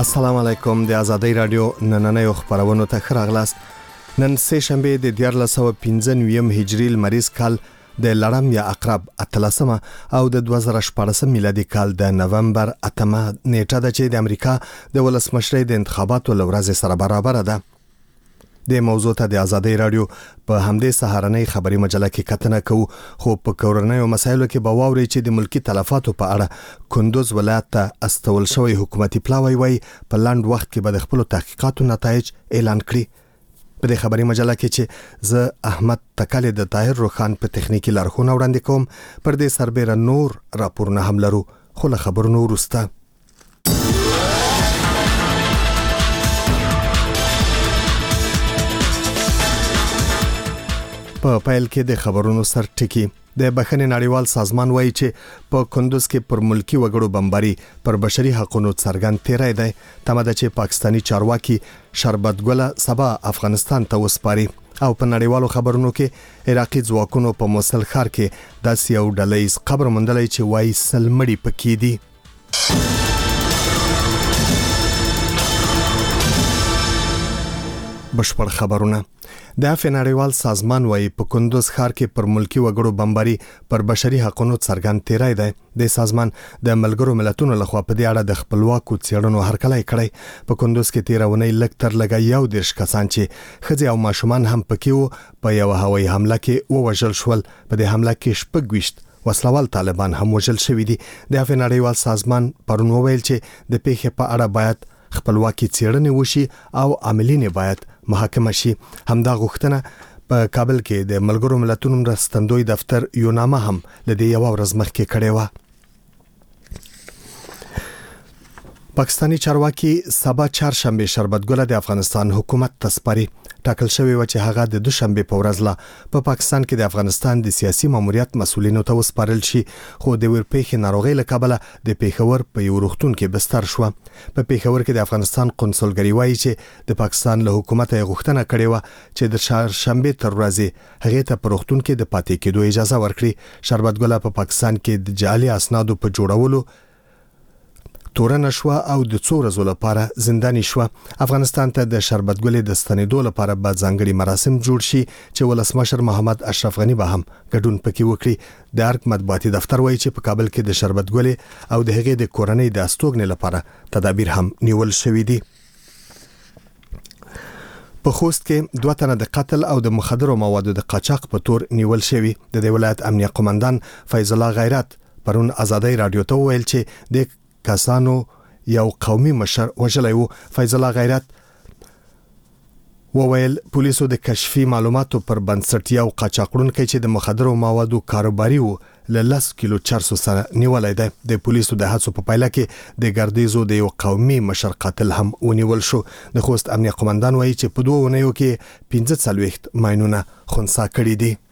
السلام علیکم د ازادۍ رادیو نننۍ خبرونو ته ښه راغلاست. نن سه شنبه د 1495 هجری لمریز کال د لړم یا عقرب 13 او د 2014 میلادي کال د نومبر 8 نیټه ده چې د امریکا د ولسمشرۍ د انتخاباتو لورځ سره برابر ده. د موضوع ته د ازادۍ رادیو په همدې سهارنۍ خبري مجله کې کتنه کوو، خو په کورنیو مسایلو کې به واوري چې د ملکی تلفاتو په اړه کندوز ولایت ته استول شوی حکومتي پلاوی وای په لاند وخت کې به د خپل تحقیقاتو نتایج اعلان کړي. په دې خبري مجله کې چې زه احمد تکل د طاهر روخان په تخنیکی لارښوونه وړاندې کوم، پر دې سربېره نور راپورونه هم لرو، خو له خبرونو وروسته په پایل کې د خبرونو سر ټکی. د بخښنې نړیوال سازمان وایي چې په کندوز کې پر ملکی وګړو بمباري پر بشري حقوقو څرګند تیری دی. تمه ده چې پاکستانی چارواکي شربت ګل سبا افغانستان ته وسپاري. او په نړیوالو خبرونو کې عراقي ځواکونو په موصل ښار کې د یو ډلهیز قبر موندلی چې وایي سلمړي پکې دي. بشپړ خبرونه. د نړیوال سازمان وایي په کندوز ښار کې پر ملکی وګړو بمباري پر بشري حقوقو څرګند تیری دی. د سازمان د ملګرو ملتونو لخوا په دې اړه د خپلواکو څېړنو هرکلی کړی. په کندوز کې تیرونه لږ تر لږه 11 کسان چې ښځې او ماشومان هم پکې وو په یو هوایي حمله کې ووژل شول. په دې حمله کې 26 وسلوال طالبان هم وژل شوي دي. د نړیوال سازمان پرون وویل چې د پیښې په اړه باید خپلواکي څېړنې وشي او عاملین باید محاکمه شي. همدا غوښتنه په کابل کې د ملګرو ملتونو مرستندوی دفتر یو نامه هم لدې یو ورځ مخکې کړې و. پاکستانی چارواکي سبا چهارشنبه شربت ګل د افغانستان حکومت ته سپاري. ټاکل شوی و چې هغه د دوشنبه په ورځ لا په پاکستان کې د افغانستان د سیاسي ماموریت مسولینو ته وسپارل شي، خو د ورپېښې ناروغۍ له کبله د پیښور په یو روغتون کې بستر شو. په پیښور کې د افغانستان قونسلګری وایي چې د پاکستان له حکومت غوښتنه کړې و چې د چهارشنبه تر ورځې هغه ته په روغتون کې د پاتې کېدو اجازه ورکړي. شربت ګل په پاکستان کې د جعلي اسنادو په جوړولو تورن شو او د څو ورځې لپاره زنداني شو. افغانستان ته د شربت ګل د ستنېدو لپاره به ځانګړي مراسم جوړ شي چې ولسمشر محمد اشرف غنی به هم ګډون پکې وکړي. د ارګ مطبوعاتي دفتر وایي چې په کابل کې د شربت ګل او د هغې د کورنۍ د استوګنې لپاره تدابیر هم نیول شوي دي. په خوست کې 2 تنه د قتل او د مخدرو موادو د قاچاق په تور نیول شوي. د ولایت امنیه قومندان فیض الله غیرت پرون ازادۍ رادیو ته ویل چې د کسانو یو قومي مشر وژلی و. فیض الله غیرت وویل پولیسو د کشفي معلوماتو پر بنسټ یو قاچاقړونکی چې د مخدرو موادو کاروباري و له 10 کیلو چرسو سره نیولای دی. د پولیسو د هڅو په پایله کې د ګردیزو د یو قومي مشر قاتل هم ونیول شو. د خوست امنیه قومندان وایي چې په 2 ونیو کې 45 ماینونه خنثی کړي دي.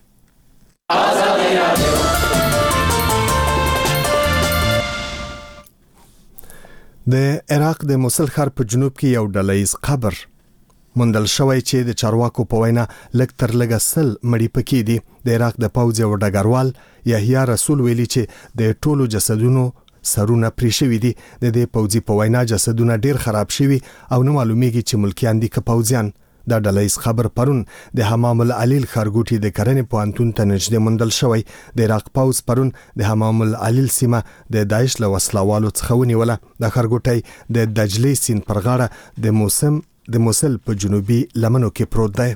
د عراق د موصل ښار په جنوب کې یو ډلهیز قبر موندل شوی چې د چارواکو په وینا لږ تر لږه 100 مړي پکې دي. د عراق د پوځ یو ډګروال یحیی رسول ویلي چې د ټولو جسدونو سرونه پرې شوي دي. د دې پوځي په وینا جسدونه ډیر خراب شوي او نه معلومیږي چې ملکیان دي که پوځیان. دا ډلهیز خبر پرون د حمام العلیل ښارګوټي د کرنې پوهنتون ته نږدې موندل شوی. د عراق پوځ پرون د حمام العلیل سیمه د داعش له وسلوالو څخه ونیوله. د ښارګوټي د دجلې سیند پر غاړه د موصل په جنوبي لمنو کې پروت دی.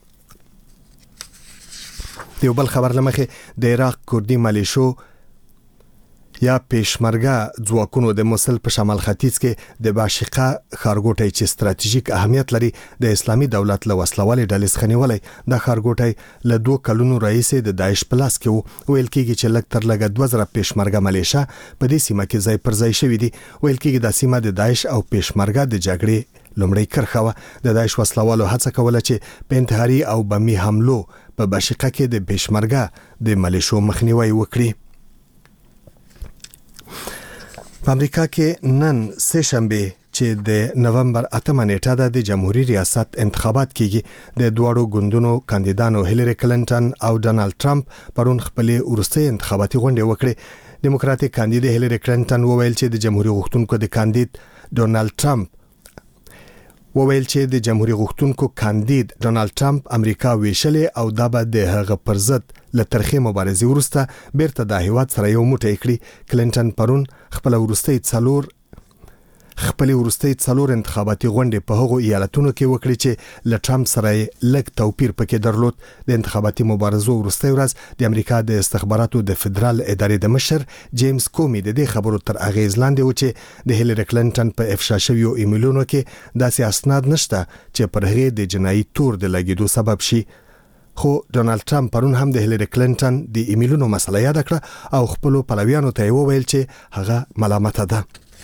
د یو بل خبر لمخې د عراق کردي ملیشو یا پېشمرګه ځواکونو د موصل په شمال ختیځ کې د باشقه ښارګوټی چې ستراتیژیک اهمیت لري د اسلامي دولت له وسلوالې ډلې څخه نیولی. د ښارګوټی له 2 کلونو راهیسې د داعش په لاس کې و. ویل کېږي چې لږ تر لږه 2000 پېشمرګه ملیشه په دې سیمه کې ځای پر ځای شوي دي. ویل کېږي دا سیمه د داعش او پېشمرګه د جګړې لومړی کرښه وه. د داعش وسلوالو هڅه کوله چې په انتحاري او بمي حملو په باشقه کې د پېشمرګه د ملیشو مخنیوي وکړي. په امریکا کې نن سه شنبه چې د نومبر 8 نیټه د جمهوریت ریاست انتخابات کیږي. د دوړو ګوندونو کاندیدانو هیلری کلینټن او ډونالد ټرمپ پرون خپل وروستي انتخاباتي غونډه وکړه. دیموکراتیک کاندید هیلری کلینټن وویل چې د جمهوریت غوښتونکو د کاندید ډونالد ټرمپ وویل چې د جمهوریت غوښتونکو کاندید ډونالد ټرمپ امریکا ویشلې او دا به د هغه پر ضد له ترخې مبارزې وروسته بیرته د هیواد سره یو موټی کړي. کلینټن پرون خپل وروستۍ څلور انتخاباتي غونډې په هغو ایالتونو کې وکړي چې له ټرمپ سره لږ توپیر پکې درلود. د انتخاباتي مبارزو وروستۍ ورځ د امریکا د استخباراتو د فدرال ادارې د مشر جیمز کومي د دې خبرو تر اغیز لاندې و چې د هیلری کلینټن په افشا شویو ایمیلونو کې داسې اسناد نشته چې پر هغې د جنایي تور د لګیدو سبب شي. خو ډونالد ټرمپ پرون هم د هیلری کلینټن د ایمیلونو مسله یاد کړه او خپل پلویانو ته وویل چې هغه ملامت ده.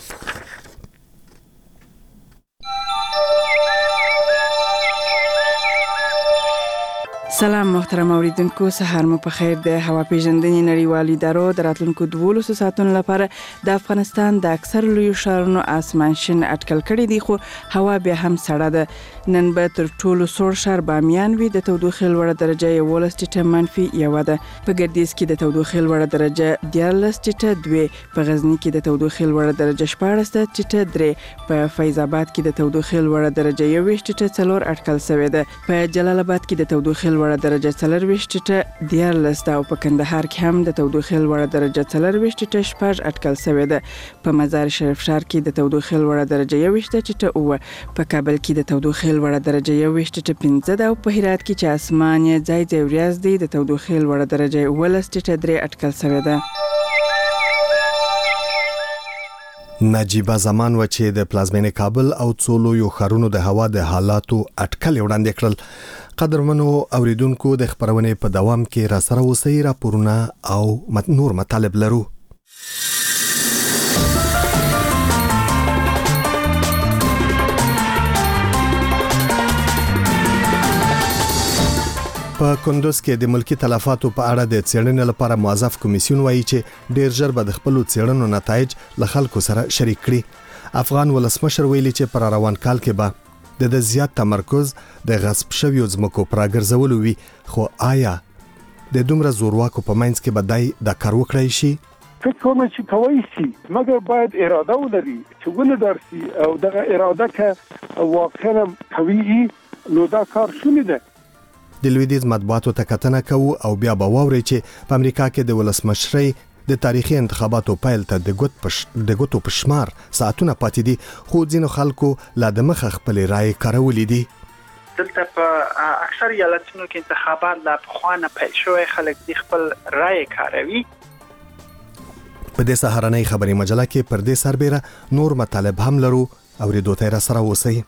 سلام محترم اوریدونکو، سهار مو په خیر. د هوا پیژندنې نړیوال ادارو د راتلونکو 12 ساعتونو لپاره د افغانستان د اکثر لوی ښارونو اسمان شین اټکل کړی دی، خو هوا بیا هم سړه ده. نن به تر ټولو سوړ ښار بامیان وي، د تودوخې لوړه درجه 11.-1 ده. په ګردیز کې د تودوخې لوړه درجه 14.2، په غزنی کې د تودوخې لوړه درجه 14.3، په فیض آباد کې د تودوخې لوړه درجه 21.4 اټکل شوې ده. په جلال آباد کې د تودوخې لوړه درجه 24.14 او په کندهار کې هم د تودوخې لوړه درجه 24.6 اټکل شوې ده. په مزار شریف ښار کې د تودوخې لوړه درجه 21.9، په کابل کې د تودوخې لوړه درجه 21.15 او په هرات کې چې اسمان ځای ځای وریځ دی د تودوخې لوړه درجه 12.3 اټکل شوې ده. نجیبه زمان و چې د پلازمینې کابل او څو لویو ښارونو د هوا د حالاتو اټکل وړاندې کړل. قدرمنو اوریدونکو، د خبرونې په دوام کې را سره اوسئ. راپورونه او نور مطالب لرو. په کندوز کې د ملکی تلفاتو په اړه د څېړنې لپاره موظف کمیسیون وایي چې ډیر ژر به د خپل څېړنو نتایج له خلکو سره شریک کړي. افغان ولسمشر ویلي چې پر روان کال کې به د زیات تمرکز د غصب شویو ځمکو پر راګرځولو وي، خو آیا د دومره زورواکو په منځ کې به دای د کار وکړای شي؟ فکر کوم چې کوي شي، مګر باید اراده ولري چې ونه درسي او دغه اراده که واقعا قوي نو دا کار شونې ده. د لویدیز مطبوعاتو ته کتنه کوو او بیا به واوري چې په امریکا کې د ولسمشرۍ د تاریخي انتخاباتو پیل ته د ګوتو په شمار ساعتونه پاتې دي، خو ځینو خلکو لا د مخه خپل رائے کارولې دي. دلته په اکثر ایالتونو کې انتخابات لا پخوانه پیل شوی، خلک د خپل رائے کاروي. په دې سهارنۍ خبري مجله کې پر دې سربېره نور مطالب هم لرو، اوریدو ته را سره اوسئ.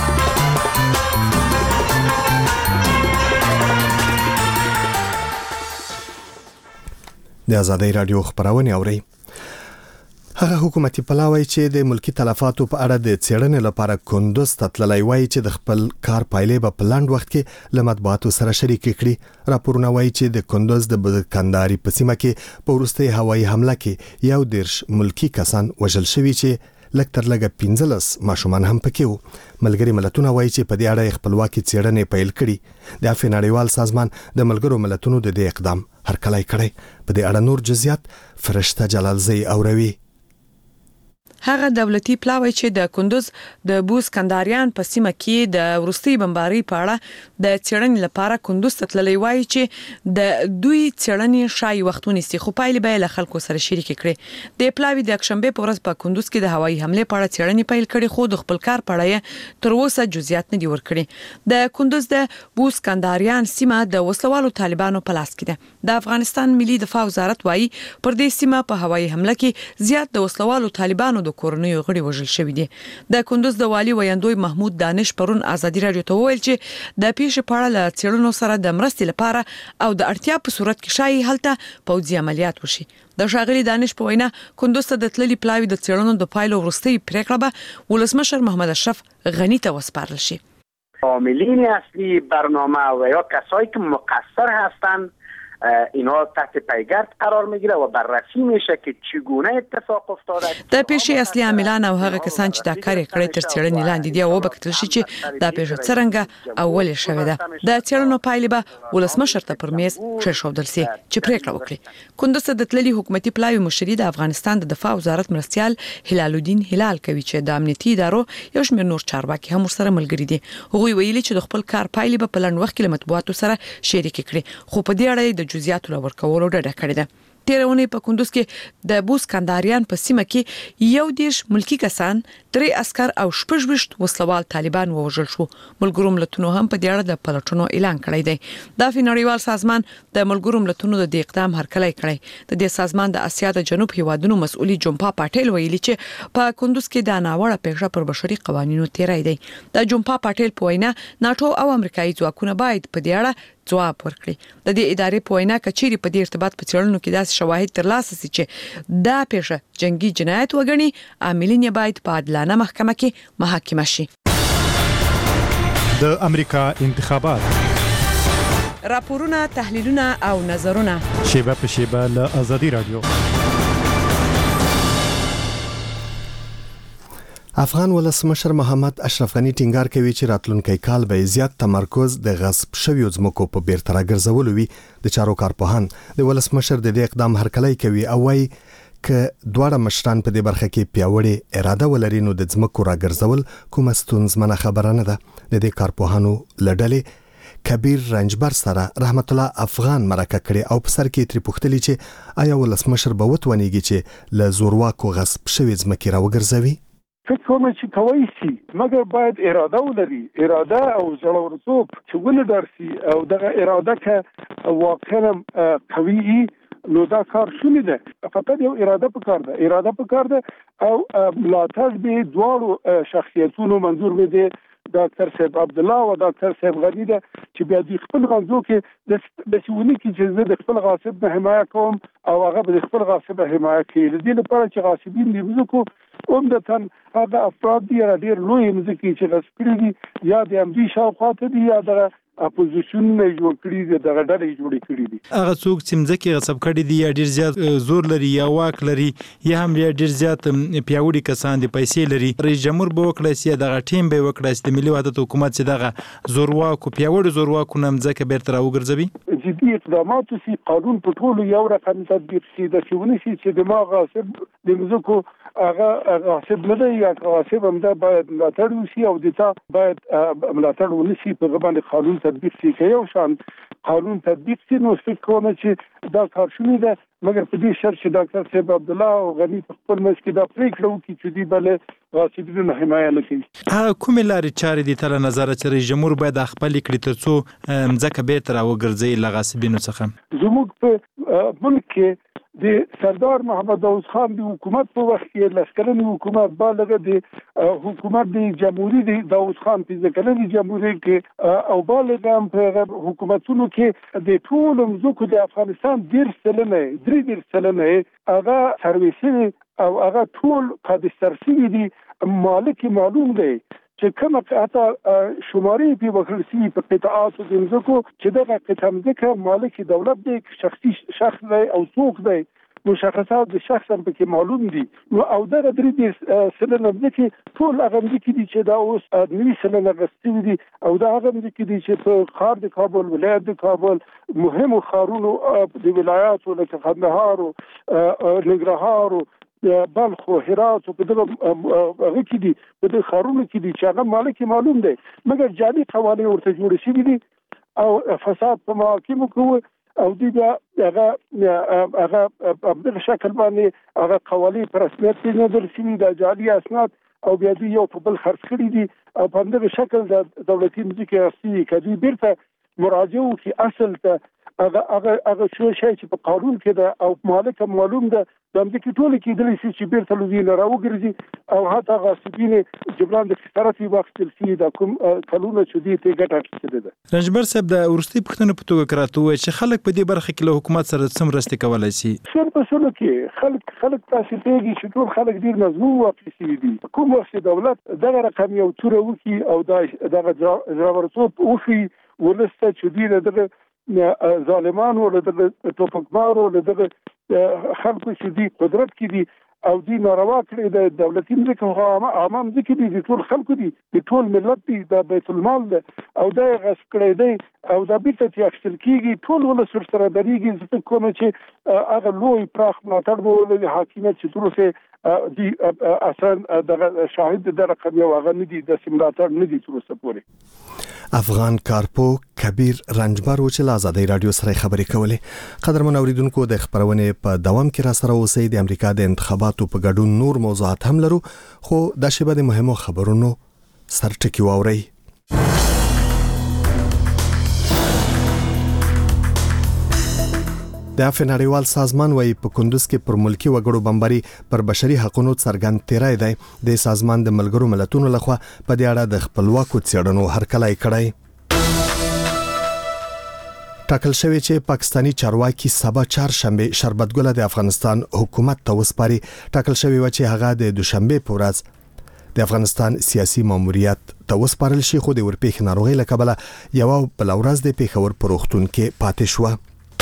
د آزادۍ رادیو خبرونه اوري. هغه حکومتي پلاوی چې د ملکی تلفاتو په اړه د څېړنې لپاره کندوز ته تللی وایي چې د خپل کار پایلې به په لاند وخت کې له مطبوعاتو سره شریک کړي. راپورونه وایي چې د کندوز د بکنداري په سیمه کې په وروستۍ هوایي حمله کې 11 ملکی کسان وژل شوي چې لږ تر لږه 15 ماشومان هم پکې وو. ملګري ملتونه وایي چې په دې اړه خپلواکي څېړنې پیل کړي. د عفو نړیوال سازمان د ملګرو ملتونو د دې اقدام هرکلی کړی. په دې اړه نور جزئیات فرشته جلالزی اوروي. هغه دولتي پلاوی چې د کندوز د بوس کنداریان په سیمه کې د ورستي بمباري په اړه د څېړنې لپاره کندوز ته تللی وایي چې د دوی څېړنې شای وختونه سي، خو پایلې به له خلکو سره شریک کړي. د پلاوی د اکشنبه په ورځ په کندوز کې د هوایي حمله په اړه څېړنې پیل کړي، خو د خپل کار په اړه تر اوسه جزئیات نه دي ورکړي. د کندوز د بوس کنداریان سیمه د وسلوالو طالبانو په لاس کې ده. د افغانستان ملي دفاع وزارت وایي پر دې سیمه په هوایي حمله کې زیات د وسلوالو طالبانو د کورنیو غړي وژل شوي دي. د کندوز د والي ویاندوی محمود دانش پرون آزادي رادیو ته وویل چې د پیښې په اړه له څېړنو سره د مرستې لپاره او د اړتیا په صورت کې شایي هلته پوځي عملیات وشي. د ښاغلي دانش په وینا کندوز ته د تللي پلاوي د څېړنو د پایلو وروستۍ پریکړه به ولسمشر محمد اشرف غنی ته وسپارل شي. عاملین اصلی برنامه و یا کسایی که مقصر هستند اینا تحت پیگرد قرار میگیره و بررسی میشه که چگونه اتفاق افتاده. د پیښې اصلي عاملان او هغه کسان چې دا کار یې کړی تر څېړنې لاندې دي او وکتل شي چې دا پیښه څرنګه او ولې شوې ده. د څېړنو پایلې به ولسمشر ته پر میز کېښودل شي چې پریکړه وکړي. کندوز ته د تللي حکومتي پلاوي مشري د افغانستان د دفاع وزارت مرستيال هلال الدین هلال کوي چې د امنیتي ادارو یو شمېر نور چارواکي هم ورسره ملګري دي. هغوی ویلي چې د خپل کار پایلې به په لنډ وخت کې له مطبوعاتو سره شریک کړي، خو په دې اړه د جزئیاتو لور کولو ډډه کړې ده. تیرونه په کندوز کې د بوس کنداریان په سیمه کې 11 ملکی کسان، 3 عسكر او 26 وسلوال طالبان ووژل شو. ملګرو ملتونو هم په دې اړه د پلټونو اعلان کړی دی. د نړیوال سازمان د ملګرو ملتونو د اقدام هرکلی کړی. د دې سازمان د اسیا د جنوب هیوادونو مسؤلي جمپا پټیل ویلي چې په کندوز کې د ناوړه پیښه پر بشري قوانینو تیری دی. د جمپا پټیل په وینا ناتو او امریکایي ځواکونه باید په دې اړه ځواب ورکړي. د دې ادارې په وینا کچېری په دې ارتباط په چړنو کې داسې شواهد ترلاسه شي چې دا پیښه جنگي جنایت وګڼي، عاملین یې باید په عادلانه محکمه کې محاکمه شي. د امریکا انتخابات، راپورونه، تحلیلونه او نظرونه شیبه په شیبه له ازادي رادیو. افغان ولسمشر محمد اشرف غنی ټینګار کوي چې راتلونکي کال به زیات تمرکز د غصب شویو ځمکو په بیرته راګرځولو وي. د چارو کارپوهان د ولسمشر د دې اقدام هرکلی کوي او وايي ک دواړه مشران په دې برخه کې پیاوړې اراده ولري نو د ځمکو راګرځول کومه ستونزمنه خبره نه ده. د دې کارپوهانو لړلې کبیر رنجبر سره رحمت الله افغان مرکه کړي او په سر کې تری پوښتلي چې آیا ولسمشر به وتونیږي چې له زورواکو غصب شوی ځمکې راوګرځوي؟ فکر کوم چې کوي شي مګر باید اراده ولري، اراده او زړورتوب چې ولدارسي او دغه اراده که واقعا قوي نو دا کار شونې ده. فقط یو اراده پکار ده، اراده پکار ده او ملاتړ به دواړو شخصیتونو منظور به ده ډاکټر صاحب عبد الله او ډاکټر صاحب غنی ده چې بیا د خپل غنځو کې د سیونی کې چې د خپل غاصب نه حمایت کوم او هغه د خپل غاصب حمایت کوي. د دې لپاره چې غاصبین دې وزکو عمدتاً هغه افراد دي ډېر لوی مزکی چې غصب کړي دي یا د امدی شاوخوا ته دي یا د اپوزیشن نه جوړ کړي دي، دغه ډلې جوړې کړي دي. هغه څوک چې مځکه غصب کړي دي یا ډیر زیات زور لري یا واک لري یا هم ډیر زیات پیاوړي کسان دي، پیسې لري، رئیس جمهور به وکړي چې دغه ټیم به وکړي چې د ملي وحدت حکومت چې دغه زورواکو پیاوړي زورواکو مځکه بیرته راوګرځوي. جدي اقدامات سي قانون په ټول یو رقم تطبیق شي د شونې شي چې د ما غاصب د مځکو هغه غاصب نه دی یا غاصب هم دا باید ملاتړ وشي او دتا باید ملاتړ ونشي په غوښتنه قانون تطبیق شي که یو شان قانون تطبیق شي. نو فکر کوم چې دا کار شونې ده مګر په دې شرط چې ډاکټر صاحب عبد الله او غنی په خپل مس کې دا پریکړه وکړي چې دی بل غاصبینو حمایت وکړي. کومې لارې چارې دي تر نظر چې رئیس جمهور باید خپل کړي ترڅو ځکه به تر وګرځي لغاصبینو څخه؟ زموږ په ملک کې د سردار محمد داود خان د حکومت په وخت کې لشکري حکومت بالغ د حکومت د جمهوریت د داود خان په ځکه جمهوریت کې او بالغ هم په حکومتونو کې د ټول مزکو د افغانستان 3 سلنه هغه سرویسي او هغه ټول قادسترسي دي مالک معلوم دی چې کومه قطعه شماري په وکړسي په قطعاتو د مزکو چې دغه قطعه مزکه مالک دولت دی، شخصي شخص دی او څوک دی، مشخصات د شخص هم پکې معلوم دي. نو او دغه 3 سلنه مزکه ټول هغه مزکه دي چې دا اوس 9 سلنه غستې دي او دا هغه مزکه دي چې په خار د کابل ولایت د کابل مهمو خارونو د ولایاتو لکه قندهار او ننګرهار بلخ او هرات په دغه کې دي په دغه خارونو کې دي چې هغه مالک معلوم دی مګر جعلي قوانين ورته جوړ شوي دي او فساد په محاکمو کې او دې هغه په شکل باندې هغه قوانين پر رسمیت نه درسي د جعلي اسناد او بیا دې یو په بل خرڅ کړي دي او په دغه شکل د دولتي مځکې اصلي کدي بیرته مراجعه کی اصل ته هغه شی چې په قانون کې ده او مالک معلوم ده د امریکا ټول کې د لیسي چې بیرته لوزینه راوګرځي او حتی غاصبین جبران د خسارتي وخت تلسي د کوم قانون چې دې ته ګټه اخیستې ده. رنجبر صاحب د ورستي پښتنو په توګه کراته وای چې خلک په دې برخه کې له حکومت سره څومره کولای شي؟ څنګه په څلو کې خلک تاسو ته چې ټول خلک ډیر مضمون واقعي دي. کوم وخت دولت دغه رقم یو تور وکي او دغه ضرورتوب اوخي ولسته چې دې دغه ظالمانو له دغه توپکمارو له دغه خلکو چې دی قدرت کې دي او دی ناروا کړی د دولتي ځمکو عوام ځکه دي د ټول خلکو دي د ټول ملت دي د بیت المال ده او دا غصب کړی دی او دا بیرته چې اخیستل کېږي ټول ولس ورسره درېږي زه کوم چې هغه لوی پراخ ملاتړ به ولري حاکمیت چې تر اوسه دی اصلا دغه شاهد د رقم یو هغه نه دي د ملاتړ نه دي تر اوسه پورې. افغان کارپو کبیر رنجبر چې له آزادۍ رادیو سره خبرې کولې. قدرمن اوریدونکو د خبرونې په دوام کې را سره اوسئ. د امریکا د انتخاباتو په ګډون نور موضوعات هم لرو خو د شیبه د مهمو خبرونو سرټکی واورئ. د افغانستان سازمان وايي په کندوز کې پر ملکی وګړو بمباري پر بشري حقوقو څرګند تیرای دی. د سازمان د ملګرو ملتونو لخوا په دې اړه د خپلواکو څېړنو هرکلی کړی. ټاکل شوی چې پاکستانی چارواکي سبا چهارشنبه شربت ګل د افغانستان حکومت ته وسپاري. ټاکل شوی و چې هغه د دوشنبه په ورځ د افغانستان سیاسي ماموریت ته وسپارل شي خو د ورپېښ ناروغي لکبله یو بل ورځ د پیښور پروختون کې پاتې شو.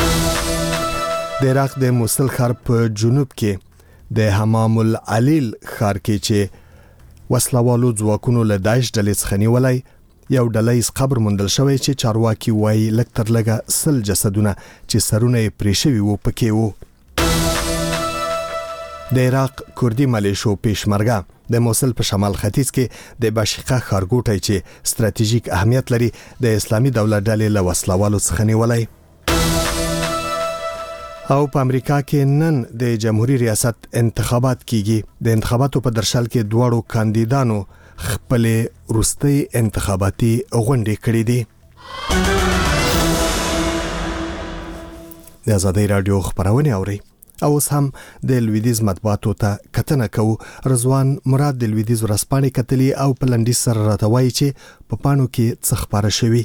د عراق د موصل ښار په جنوب کې د حمام العلیل ښار کې چې وسلوالو ځواکونو له داعش ډلې څخه نیولای یو ډلې قبر موندل شوی چې چارواکي وایي لږ تر لږه 100 جسدونه چې سرونه یې پرې شوي وو پکې وو. د عراق کردي ملیشو پېشمرګه د موصل په شمال ختیځ کې د باشقه ښارګوټی چې ستراتیژیک اهمیت لري د اسلامي دولت ډلې له وسلوالو څخه نیولای. او په امریکا کې نن د جمهوریت ریاست انتخابات کیږي. د انتخاباتو په درشل کې دواړو کاندیدانو خپل وروستي انتخاباتي غونډې کړې دي. د آزادۍ رادیو خبرونه اوري او اوس هم د لویدیز مطبوعاتو ته کتنه کوو. رضوان مراد د لویدیز ورځپاڼې کتلي او په لنډیز سره راته وایي چې په پاڼو کې څه خبره شوي.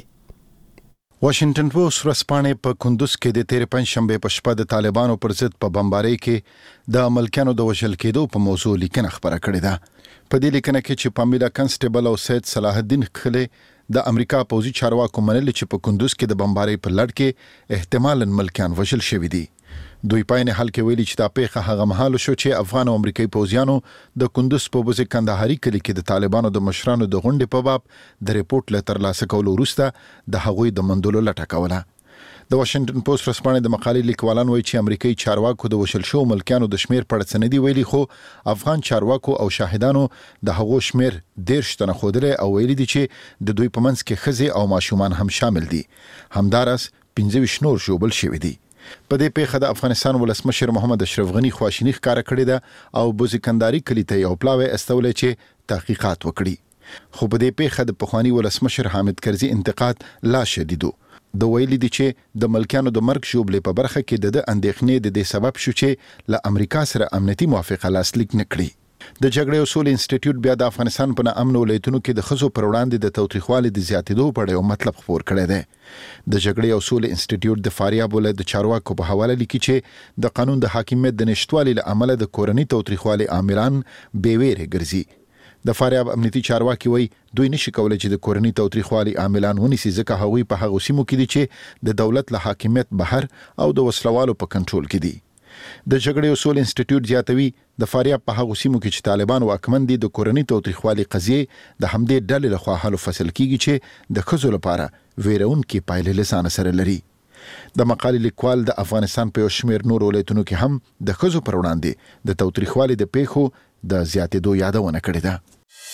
واشنگټن پوسټ ورځپاڼې په کندوز کې د تیر پنځشنبه په شپه د طالبانو پر ضد په بمبارۍ کې د ملکانو د وژل کېدو په موضوع لیکنه خبره کړې ده. په دې لیکنه کې چې پامیلا کنسټیبل او سید صلاح الدین خله د امریکا پوځي چارواکو منل چې په کندوز کې د بمبارۍ په لړ کې احتمالاً ملکان وژل شوي دي. دوی پاینه حل کې ویلي چې دا پیښه هغه مهال شو چې افغان او امریکایي پوځیانو د کندوز په وزې کندهاري کلی کې د طالبانو د مشرانو د غونډې په باب د ریپورت له ترلاسه کولو وروسته د هغوی د مندلو لټه کوله. د واشنگټن پوسټ ورځپاڼې د مقالې لیکوالان وایي چې امریکایي چارواکو د وشل شو ملکانو د شمیر په اړه ندي ویلي خو افغان چارواکو او شاهدانو د هغو شمیر 10 تنه خوده او ویلي دي چې د دوی په منځ کې ښځې او ماشومان هم شامل دي. همدارس 15 نور ژوبل شوي دي. په دې پیښه د افغانستان ولسمشر محمد اشرف غنی خواشینی ښکاره کړې ده او بوزي کندهاري کلی ته یو پلاوی استولې چې تحقیقات وکړي. خو په دې پیښه د پخوانی ولسمشر حامد کرزي انتقاد لا شدیدو. د ویلي دي چې د ملکانو د مرګ شوبلې په برخه کې د اندېښنې د دې سبب شو چې له امریکا سره امنیتي موافقه لاسلیک نکړي. د جګړې او سولې انسټیټیوټ بیا د افغانستان په امن ولایتونو کې د خزو پر وړاندې د توتریخوالي د زیاتېدو په اړه یو مطلب خبر کړی دی. د جګړې او سولې انسټیټیوټ د فاریاب ولایت د چارواکو په حواله لیکي چې د قانون د حاکمیت د نشټوالي له امله د کورنۍ توتریخوالي عاملان بیویره ګرځي. د فاریاب امنیتي چارواکي وایي دوی نشي کولای چې د کورنۍ توتریخوالي عاملان ونیسي ځکه هغوی په هغو سیمو کې دي چې د دولت له حاکمیت بهر او د وسلوالو په کنټرول کې دي. د جګړې او سولې انسټیټیوټ زیاتوي د فاریاب په هغو سیمو کې چې طالبان واکمن دي د کورنۍ توتریخوالي قضیې د همدې ډلې لخوا حل فصل کیږي چې د خزو لپاره ویرونکې پایلې لسانه سره لري. د مقالې لیکوال د افغانستان په شمیر نور ولایتونو کې هم د خزو پر وړاندې د توتریخوالي د پیښو د زیاتېدو یادونه کړې ده.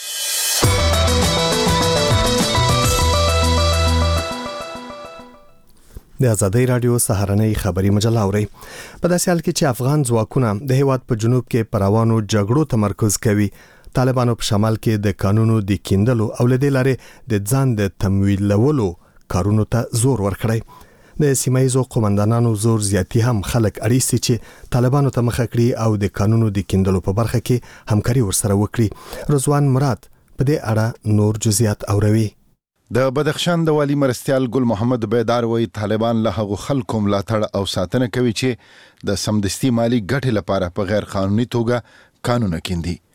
د آزادۍ رادیو سهارنۍ خبري مجله اوري. په داسې حال کې چې افغان ځواکونه د هیواد په جنوب کې پر روانو جګړو تمرکز کوي، طالبانو په شمال کې د قانونو د کیندلو او لدې لارې د ځان د تمویلولو کارونو ته زور ورکړي. د سیمایزو قومندانانو زور زیاتی هم خلک اړیسي چې طالبانو ته مخه کړي او د قانونو د کیندلو په برخه کې همکاري ورسره وکړي. رضوان مراد په دې اړه نور جزئیات اوروي. د بدخشان د والی مرستیال ګل محمد بیدار وایي طالبان له هغو خلکو ملاتړ او ساتنه کوي چې د سمدستي مالی ګټې لپاره په غیر قانوني توګه قانون کیندي.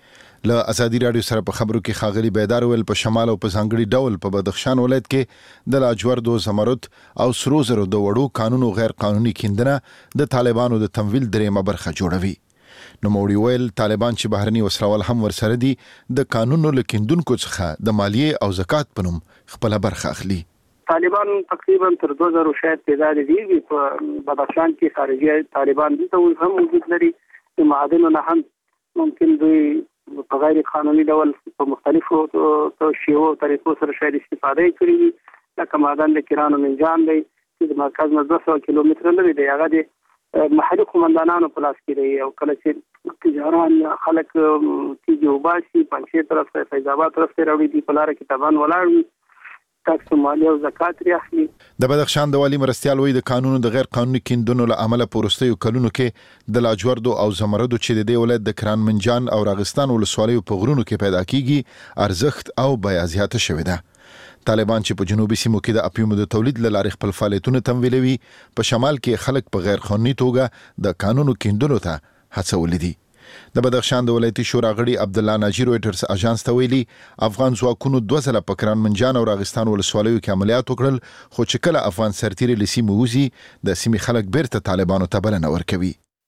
له ازادي رادیو سره په خبرو کې خاغلی بیدار ول په شمال او په ځانګړي ډول په بدخشان ولایت کې د لاجوردو زمرد او سرو زرو د وړو قانونو غیر قانوني کیندنه د طالبانو د تمویل دریمه برخه جوړوي. نو موړي ویل طالبان چې بهرني وسرول هم ورسره دي د قانونو لکیندونکو څخه د مالیه او زکات پنوم خپل برخه اخلي. طالبان تقریبا تر 2000 شاید تعداد دي په بدخشان کې خارجي طالبان دي ته هم وجود لري. د معادنو نه هم ممکن دوی په غیر قانوني ډول په مختلفو شیوو طریقو سره شاید استفاده کړي. لکه معدن د کیرانو منجان دی چې د مرکز نه 200 کیلومتر لري دی. هغه د محلي قومندانانو په لاس کې دی او کله چې تجاران خلک تیږي وباسي پنځه طرف ته فیض آباد طرف ته راوړي دي په لار کې تبان ولاړ وي تاکس مالیه او زکات اخلي. د بدخشان د والی مرستيال وی د قانونو د غیر قانوني کیندونو له عمله پورستیو کلونو کې د لاجوردو او زمردو چې د ولایت د کران منجان او راغستان ولسوالیو په غرونو کې پیدا کیږي ارزښت او بیا زیاته شوې ده. طالبان چې په جنوبي سیمو کې د اپیوم د تولید لارې خپل فعالیتونه تمویلوي په شمال کې خلک په غیر قانوني توګه د قانونو کیندلو ته هڅول دي. د بدخشان د ولایتي شورا غړي عبد الله ناجی رويټرز اژانس ته ویلي افغان ځواکونو 2 ځله په کران منجان او راغستان ولسوالیو کې عملیات وکړل خو چې کله افغان سرتیري لسی موزي د سیمې خلک بیرته طالبانو ته بلنه ورکوي.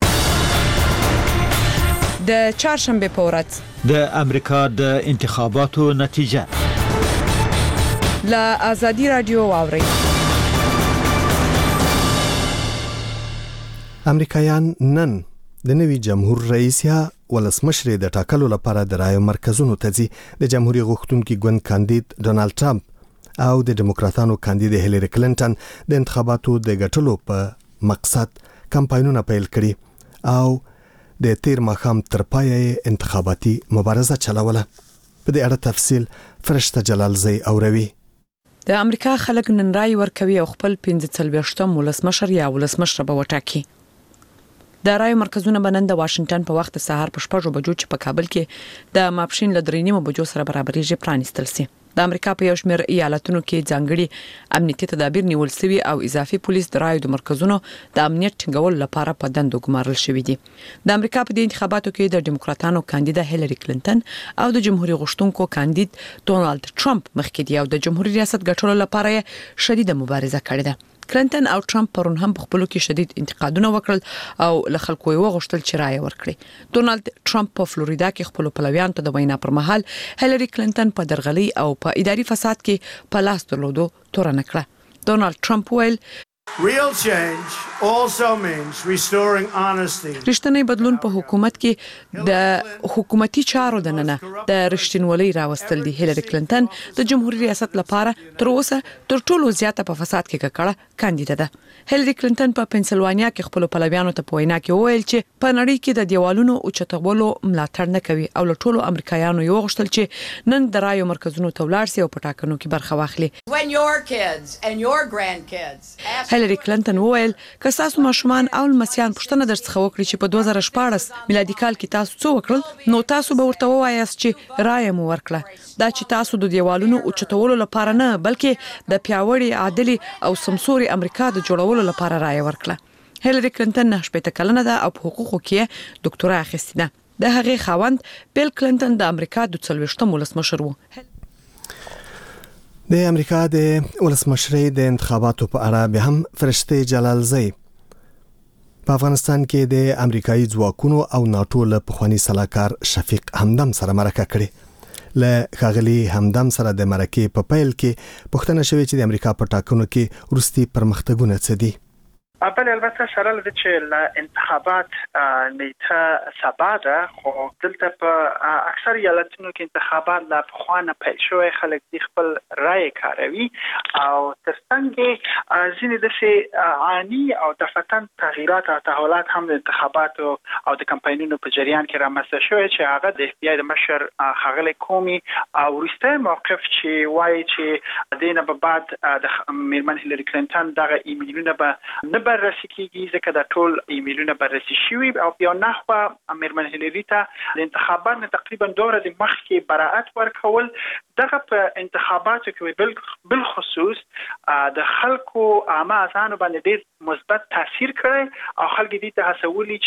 د چهارشنبه په ورځ د امریکا د انتخاباتو نتیجه لا ازادي رادیو واوري. امریکایان نن د نوي جمهور رئیس یا ولسمشر د ټاکلو لپاره د رایو مرکزونو ته ځي. د جمهوریت غوښتونکي ګوند کاندید ډونالد ټرمپ او د ډیموکراتانو کاندید هیلری کلینټن د انتخاباتو د ګټلو په مقصد کمپاینونه پیل کړي او د تیر ماښام تر پایه انتخاباتي مبارزه چلوله. په دې اړه تفصیل فرشته جلالزی اوروي. د امریکا خلک نن رای ورکوي او خپل 45 ولسمشر یا ولسمشر به وټاکي. د رایو مرکزونه بنن د واشنگټن په وخت سهار په 6 بجو چې په کابل کې د ماپښین ل 3 بجو سره برابرېږي پرانیستل سي. د امریکا په یو شمېر ایالتونو کې ځانګړي امنیتي تدابیر نیول شوي او اضافي پولیس د رایو د مرکزونو د امنیت ټینګول لپاره په دندو ګمارل شوي دي. د امریکا په دې انتخاباتو کې د ډیموکراتانو کاندید هیلری کلینټن او د جمهوریت غوښتونکو کاندید ډونالد ټرمپ مخکې دي او د جمهوریت ریاست ګټلو لپاره شدیده مبارزه کړې ده. کلینټن او ټرمپ پرون هم په خپل کې شدید انتقادونه وکړل او له خلکو یې وغوښتل چې رائے ورکړي. ډونالد ټرمپ په فلوریدا کې خپل پلویانو ته د وینا پر مهال هیلری کلینټن په درغلي او په اداري فساد کې په لاس درلودو تورن کړه. ډونالد ټرمپ ویل Real change also means restoring honesty. رښتینی بدلون په حکومت کې د حکومتي چارو دننه د رښتینولۍ راوستل دي. هیلری کلینټن د جمهوریت ریاست لپاره تر اوسه تر ټولو زیاته په فساد کې ککړه کاندیده ده. هیلری کلینټن په پنسلوانیا کې خپل پلویانو ته په وینا کې وویل چې په نړۍ کې د دیوالونو اوچتولو ملاتړ نه کوي او له ټولو امریکایانو یو غوښتل چې نن د رایو مرکزونو ته ولاړ شي او په ټاکنو کې برخه واخلي. هیلری کلینټن وویل که تاسو ماشومان او لمسیان پښتنه درڅخه وکړي چې په 2014 میلادي کال کې تاسو څه وکړل نو تاسو به ورته وایاست چې رایه مو ورکړه. دا چې تاسو د دیوالونو اوچتولو لپاره نه بلکې د پیاوړي عادلي او سمسوري امریکا د جوړولو لپاره رایه ورکړه. هیلری کلینټن 18 کلنه ده او په حقوقو کې ډاکټورا اخیستې ده. د هغې خاوند بیل کلینټن د امریکا د 40 ولسمشر وو. د امریکا د ولسمشرۍ د انتخاباتو په اړه به هم فرشته جلالزی په افغانستان کې د امریکایي ځواکونو او ناتو له پخوانی سلاکار شفیق همدم سره مرکه کړې. له ښاغلي همدم سره د مرکې په پیل کې پوښتنه شوې چې د امریکا په ټاکنو کې وروستي پرمختګونه څه دي. بله البته سره لده چې له انتخابات نیټه سبا ده خو دلته په اکثر ایالتونو کې انتخابات لا پخوانه پیل شوی خلک د خپل رائے کاروي او ترڅنګ ځینې داسې عانی او دفتن تغییرات او تحولات هم د انتخاباتو او د کمپاینونو په جریان کې رامنځته شوی چې هغه د اف بی آی د مشر ښاغلی کومي او وروستی موقف چې وایي چې دینه به بعد د میرمن هیلری کلینټن دغه ایمیلونه به نه بررسي کیږي ځکه د ټول ایمیلونه بررسي شوي او بیا نحوه میرمن هیلری ته د انتخاباتو تقریبا 2 ورځې مخکې براءت ورکول دغه په انتخاباتو کې بل خصوص د خلکو عامه ځانو باندې ډېر مثبت تاثیر کړی او خلک دې ته هڅولي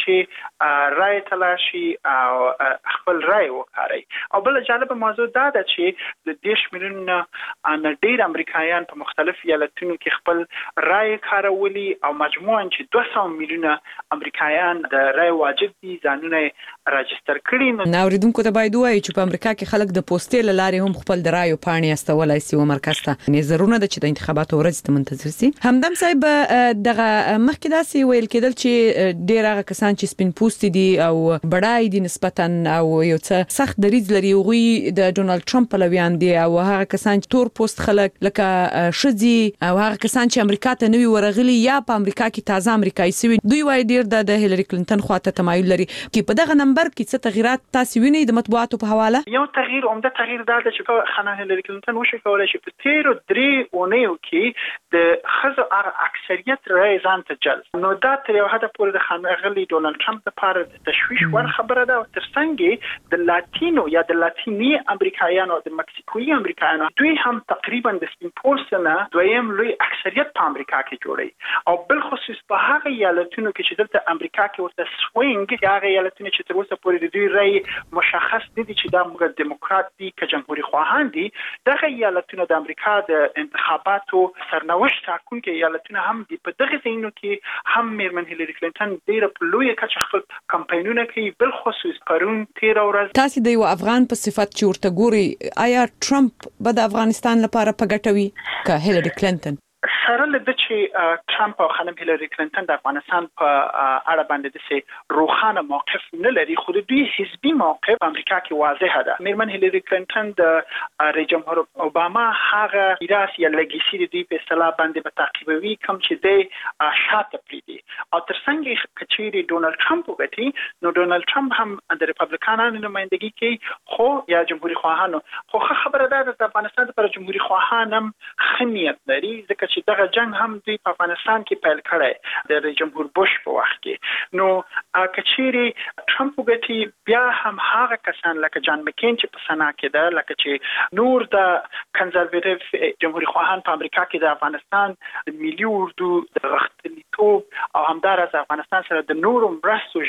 چې رای تلاشي او خپل رای وکړي. او بل جالب موضوع دا ده چې د 10 میلیون نه ډیر امریکایان په مختلف ایالتونو کې خپل رای کارولي او مجموعاً چې 200 میلیونه امریکایان د رای واجب دي ځانونه راجستر کړي. نو اوریدونکو ته باید وایي چې په امریکا کې خلک د پوسټې لارې هم خپل د رایو پاڼې استولای شي او مرکز ته نظرونه د چې د انتخاباتو ورځ ته منتظر سي. همدم صاحب دغه مخکې داسې ویل کېدل چې ډیر هغه کسان چې سپین پوستي دي او بډای دي نسبتاً او یو څه سخت دریځ لري غوي د ډونالد ټرمپ پلویان دي او هغه کسان چې تور پوست خلک لکه شذي او هغه کسان چې امریکا ته نوي ورغلي یا په امریکا کې تازه امریکایي سوي دوی وایي ډیر د هیلری کلینټن خواته تمایل لري چې په دغه نمبر کې څه تغیرات تاسو وینئ د مطبوعاتو په حواله؟ یو تغییر عمده تغییر دا ده چې خانم هیلری کلینټن وشي کولای شي په 13 اونیو کې د خزو اکثریت رای ځان ته جلب. نو دا تر یو حد پورې د خانغلی ډونالد ټرمپ لپاره د تشویش ور خبره ده او ترڅنګ د لاتینو یا د لاتینی امریکایانو او د مکسیکوي امریکایانو دوی هم تقریبا د سپین پوست نه دویم لوی اکثریت په امریکا کې جوړي او بل خصوص په هغه ایالتونو کې چې دلته امریکا کې ورته سوینګ یا هغه ایالتونو چې تر اوسه پورې د دوی رای مشخص دي چې دا موږ دیموکرات دي که جمهوریت خواهان دي. دغه ایالتونو د امریکا د انتخاباتو سرنوشت ټاکونکي ایالتونه هم دي. په دغه ځایونو کې هم میرمن هیلری کلینټن ډیره په لویه کچه خپل کمپاینونه کوي. بل خصوص پرون 13 ورځ تاسو د یو افغان په صفت چې ورته ګوري آیا ټرمپ به د افغانستان لپاره په ګټوي که هیلری کلینټن؟ سره لده چې ټرمپ او خانم هیلری کلینټن د افغانستان په اړه باندې د روښانه موقف نه لري خو د دوی حزبي موقف امریکا کې واضح ده. میرمن هیلری کلینټن د رئیس جمهور اوباما هغه میراث یا لیګیسي د دوی په اصطلاح باندې به تعقیبوي کوم چې د شاته پریدي او ترڅنګ کچېری ډونالد ټرمپ وګټي نو ډونالد ټرمپ هم د ریپابلیکانانو نمائندګي کوي خو یا جمهوریت خواهانو خو خبره ده د افغانستان لپاره جمهوریت خواهان هم خنیت لري ځکه چې دغه جنگ هم دوی په افغانستان کې پیل کړی د رئیس جمهور بوش په وخت کې. نو کچېری ټرمپ وګټي بیا هم هغه کسان لکه جان مکین چې په سنا کې ده لکه چې نور د کنزرواتیو جمهوریت خواهان په امریکا کې د افغانستان د ملي اردو د غښتلیتوب او همدارس افغانستان سره د نورو مرستو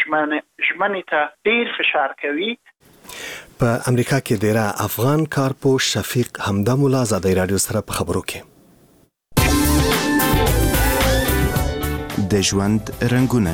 ژمنې ته ډیر فشار کوي. په امریکا کې ډیر افغان کارپوه شفیق حمدم الله ازادي رادیو سره په خبرو کې د ژوند رنگونه.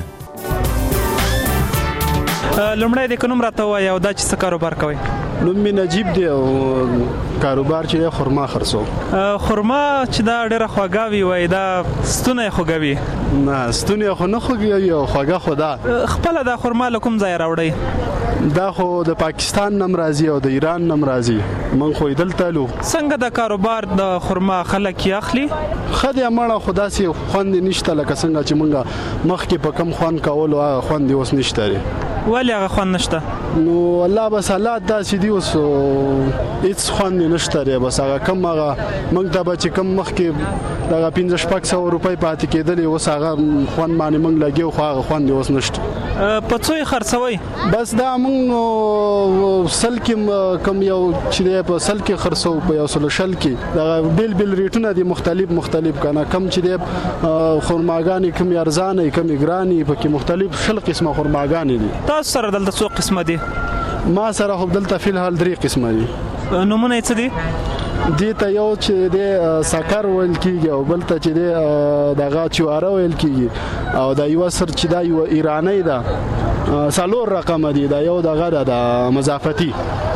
لومړی د کوم راته وای او دا چې څه کاروبار کوي؟ نوم می نجیب دی او کاروبار چې خرما خرڅو. خرما چې دا ډیره خواږه وي دا ستونه خوږوي؟ نه ستونه خو نه خوږوي او خواږه خدا. خپل دا خرما لکم ځای راوړی؟ دا خو د پاکستان نم راځي او د ایران نم راځي. من خو دلته لو. څنګه د کاروبار د خرما خلک یې اخلي؟ خدای امانه خدا سي خوند نشته لکه څنګه چې مونږه مخکې په کم خوان کول او خوند اوس نشته. ولی هغه خوند نشته؟ نو الله بس حالات دا چې دی اوس هیڅ خوند نشته. بس هغه کم هغه مونږ ته به چې کم مخکې دغه 1500 روپۍ پاتې کېدلې اوس هغه خوند باندې مونږ لګیو خو هغه خوند اوس نشته. په څو خرڅوي؟ بس دا مونږ سل کې کم یو چې په سل کې خرڅو په یو سل شل کې دا بیل ریټونه دي مختلف کنه کم چې دی خرماګانی کم ارزانه کم ګرانی پکې مختلف شل قسمه خرماګانی دي. تاسو سره دلته څو قسمه دي؟ ما سره خو دلته فل حال 3 قسمه دي. نمونه څه دي؟ دي ته یو چې د سکر ویل کیږي او بل ته چې د دغه چواره ویل کیږي او دا یو سر چې دا یو ایرانی ده سالور رقم دي دا یو دغه د مضافتی.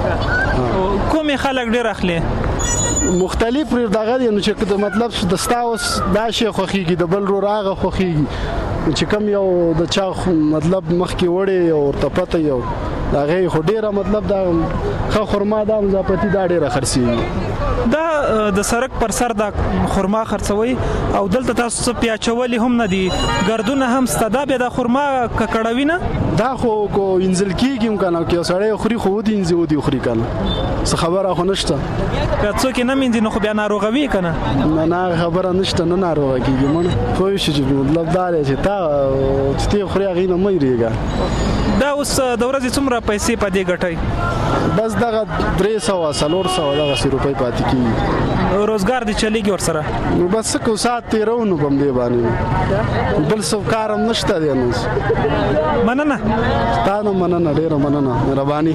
کومې خلک ډیر اخلي؟ مختلف دغه دي نو چې مطلب د ستاوس دا شی خوخيږي د بل رو راغه خوخيږي چې کم یو د چا مطلب مخکې وړي او تپته یو دا غي خو ډیره مطلب دا خرما دا مضافتی دا ډیره خرسي. دا د سرک پر سر دا خرما خرڅوي او دلته تاسو پیاچولي هم نه دي ګردونه هم ستدا به د خرما ککړوي نه؟ دا خو کو انزل کیږم کنه کې سړی خوري خو دي انزل ودي خوري کنه څه خبره خو نشته. که څوک نه مینځي نو خو بیا ناروغوي کنه؟ نه خبره نشته نه ناروغ کیږي مونږ خو شي مطلب دا چې تا چې خوري غي نه مې ریګا. دا اوس د ورځې څومره پیسې پدې ګټي؟ بس دغه 300 400 دغه روپۍ پاتې کیږي. روزګار دي چلیږي ور سره نو بس کو سات تیرونو بم دی باندې بل څه کارم نشته دی نو. مننه ستانه مننه ډیره مننه مهرباني.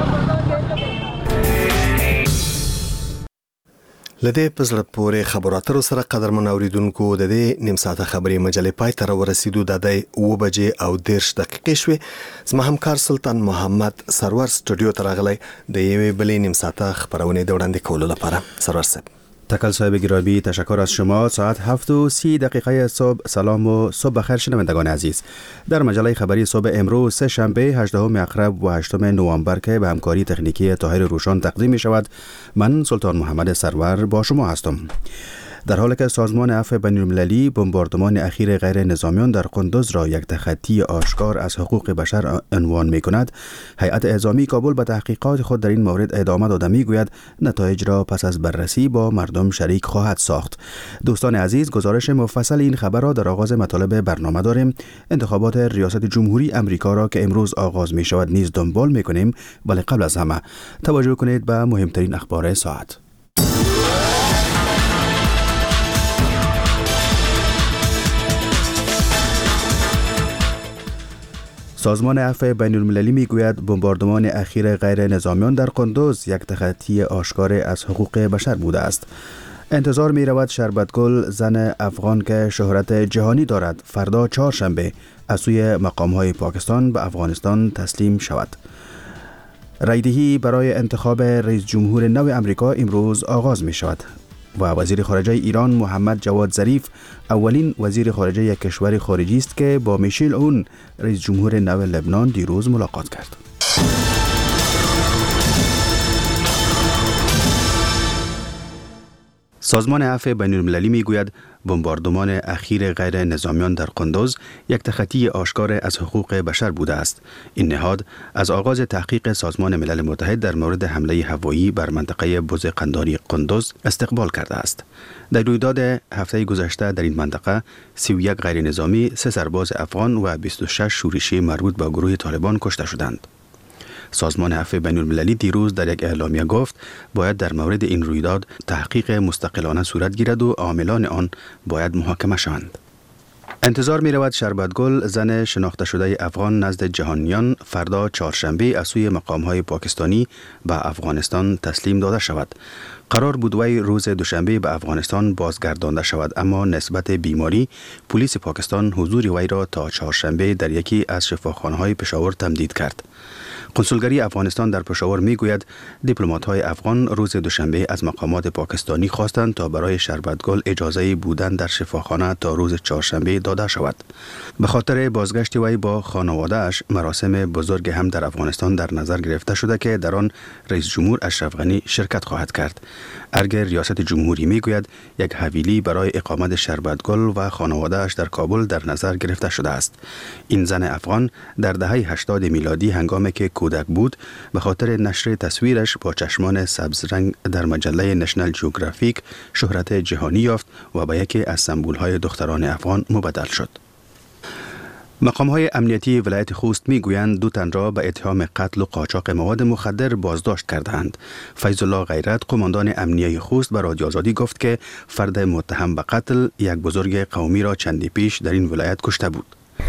لدې پزړه پورې خبرو اترو سره قدرمن اوریدونکو د دې نیم ساعته خبري مجلې پای ته ورسېدو د 2 بجې او 10 دقیقې شوې. زما همکار سلطان محمد سرور سټوډیو ته راغلی د یوې بلې نیم ساعته خبرونه د وړاندې کولو لپاره. سرور صاحب. تکل صاحب گرامی، تشکر از شما. ساعت 7:30 صبح. سلام و صبح بخیر شنوندگان عزیز. در مجله خبری صبح امروز سه شنبه 18 اکرب و 8 نوامبر که به همکاری تکنیکی طاهر روشان تقدیم می شود، من سلطان محمد سرور با شما هستم. در حالی که سازمان عفو بین‌المللی بمباردمان اخیر غیر نظامیان در قندوز را یک تخطی آشکار از حقوق بشر عنوان می کند، هیئت اعزامی کابل به تحقیقات خود در این مورد ادامه داده می گوید نتایج را پس از بررسی با مردم شریک خواهد ساخت. دوستان عزیز، گزارش مفصل این خبر را در آغاز مطالب برنامه داریم. انتخابات ریاست جمهوری امریکا را که امروز آغاز می شود نیز دنبال می کنیم، ولی قبل از همه توجه کنید به مهمترین اخبار ساعت. سازمان عفو بین‌المللی میگوید بمباردمان اخیر غیر نظامیان در قندوز یک تخطی آشکار از حقوق بشر بوده است. انتظار می رود شربتگل، زن افغان که شهرت جهانی دارد، فردا چهارشنبه از سوی مقام‌های پاکستان به افغانستان تسلیم شود. رایدهی برای انتخاب رئیس جمهور نو امریکا امروز آغاز می شود و وزیر خارجه ایران محمد جواد ظریف اولین وزیر خارجه یک کشور خارجی است که با میشیل اون رئیس جمهور نو لبنان دیروز ملاقات کرد. سازمان عفو بین‌المللی میگوید بمباردمان اخیر غیر نظامیان در قندوز یک تخطی آشکار از حقوق بشر بوده است. این نهاد از آغاز تحقیق سازمان ملل متحد در مورد حمله هوایی بر منطقه بز قنداری قندوز استقبال کرده است. در رویداد هفته گذشته در این منطقه 31 غیر نظامی، 3 سرباز افغان و 26 شورشی مربوط به گروه طالبان کشته شدند. سازمان عفو بین‌المللی دیروز در یک اعلامیه گفت باید در مورد این رویداد تحقیق مستقلانه صورت گیرد و عاملان آن باید محاکمه شوند. انتظار می رود شربتگل، زن شناخته شده افغان نزد جهانیان، فردا چهارشنبه از سوی مقام‌های پاکستانی به افغانستان تسلیم داده شود. قرار بود وی روز دوشنبه به افغانستان بازگردانده شود، اما نسبت بیماری پلیس پاکستان حضور وی را تا چهارشنبه در یکی از شفاخانه‌های پشاور تمدید کرد. کنسولگری افغانستان در پشاور میگوید دیپلمات‌های افغان روز دوشنبه از مقامات پاکستانی خواستند تا برای شربتگل اجازه بودن در شفاخانه تا روز چهارشنبه داده شود. به خاطر بازگشت وی با خانواده‌اش مراسم بزرگ هم در افغانستان در نظر گرفته شده که در آن رئیس جمهور اشرف غنی شرکت خواهد کرد. ارگ ریاست جمهوری میگوید یک حویلی برای اقامت شربتگل و خانواده‌اش در کابل در نظر گرفته شده است. این زن افغان در دهه 80 میلادی هنگامی که کودک بود به خاطر نشر تصویرش با چشمان سبز رنگ در مجله نشنل جیوگرافیک شهرت جهانی یافت و به یکی از سمبول‌های دختران افغان مبدل شد. مقام‌های امنیتی ولایت خوست می‌گویند 2 تن را به اتهام قتل و قاچاق مواد مخدر بازداشت کردند. فیض الله غیرت، قماندان امنیه خوست، به رادیو آزادی گفت که فرد متهم به قتل یک بزرگ قومی را چندی پیش در این ولایت کشته بود.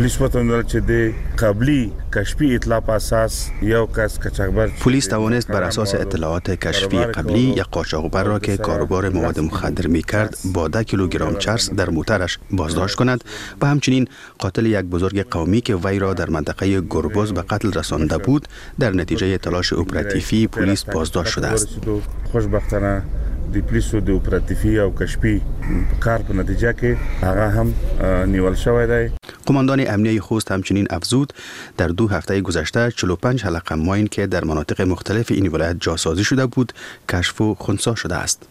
پلیس توانست بر اساس اطلاعات کشفی قبلی یک قاچاقبر را که کاروبار مواد مخدر می‌کرد با 10 کیلوگرم چرس در موترش بازداشت کند و همچنین قاتل یک بزرگ قومی که وی را در منطقه گربز به قتل رسانده بود در نتیجه تلاش اپراتیفی پلیس بازداشت شده است. خوشبختانه د پولیسو د اپراتیفي او کشفي کار په نتیجه کې هغه هم نیول شوی دی. قماندان امنیه خوست همچنین افزود در 2 هفته گذشته 45 حلقه ماین که در مناطق مختلف این ولایت جاسازی شده بود کشف و خنثی شده است.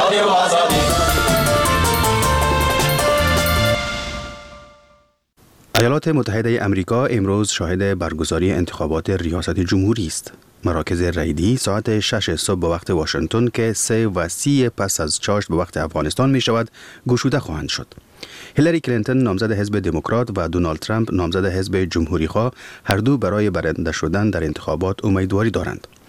ایالات متحده امریکا امروز شاهد برگزاری انتخابات ریاست جمهوری است. مراکز رایدهی ساعت 6 صبح به وقت واشنگتن که 3:30 پس از چاشت به وقت افغانستان می شود گشوده خواهند شد. هیلاری کلینتون نامزد حزب دموکرات و دونالد ترامپ نامزد حزب جمهوری خواه هر دو برای برنده شدن در انتخابات امیدواری دارند.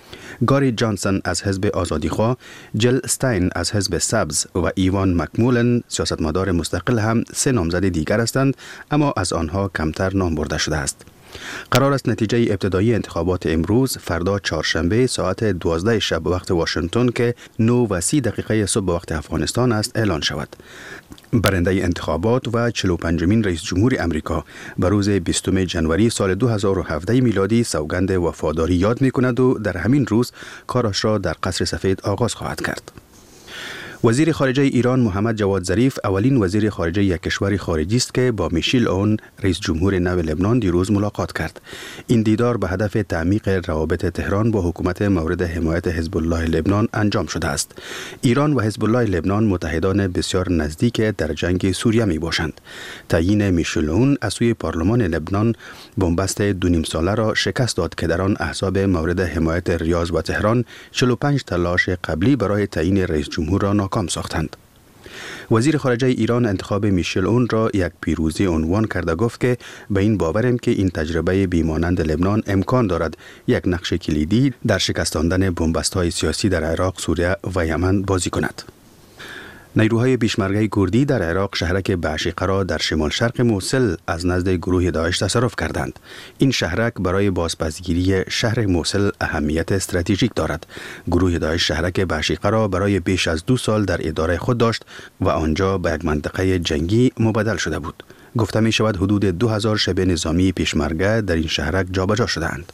گاری جانسون از حزب آزادیخواه، جل استاین از حزب سبز و ایوان مکمولن سیاستمدار مستقل هم 3 نامزد دیگر هستند، اما از آنها کمتر نام برده شده است. قرار است نتیجه ابتدایی انتخابات امروز فردا چهارشنبه ساعت 12 شب وقت واشنگتن که 9:30 صبح وقت افغانستان است اعلان شود. برنده انتخابات و 45مین رئیس جمهور امریکا به روز 20 جنوری سال 2017 میلادی سوگند وفاداری یاد می کند و در همین روز کارش را در قصر سفید آغاز خواهد کرد. وزیر خارجه ایران محمد جواد ظریف اولین وزیر خارجه یک کشور خارجی است که با میشیل اون رئیس جمهور نو لبنان دیروز ملاقات کرد. این دیدار به هدف تعمیق روابط تهران با حکومت مورد حمایت حزب الله لبنان انجام شده است. ایران و حزب الله لبنان متحدان بسیار نزدیک در جنگ سوریه می باشند. تعیین میشیل اون از سوی پارلمان لبنان بنبست 2.5 ساله را شکست داد که در آن احزاب مورد حمایت ریاض و تهران 45 تلاش قبلی برای تعیین رئیس جمهور را ناکام ساختند. وزیر خارجه ایران انتخاب میشیل اون را یک پیروزی عنوان کرده گفت که به این باورم که این تجربه بیمانند لبنان امکان دارد یک نقش کلیدی در شکستاندن بنبست‌های سیاسی در عراق، سوریه و یمن بازی کند. نیروهای پیشمرگه کردی در عراق شهرک بعشیقه را در شمال شرق موصل از نزد گروه داعش تصرف کردند. این شهرک برای بازپسگیری شهر موصل اهمیت استراتژیک دارد. گروه داعش شهرک بعشیقه را برای بیش از 2 سال در اداره خود داشت و آنجا به یک منطقه جنگی مبدل شده بود. گفته می شود حدود 2000 شبه نظامی پیشمرگه در این شهرک جابجا شده‌اند.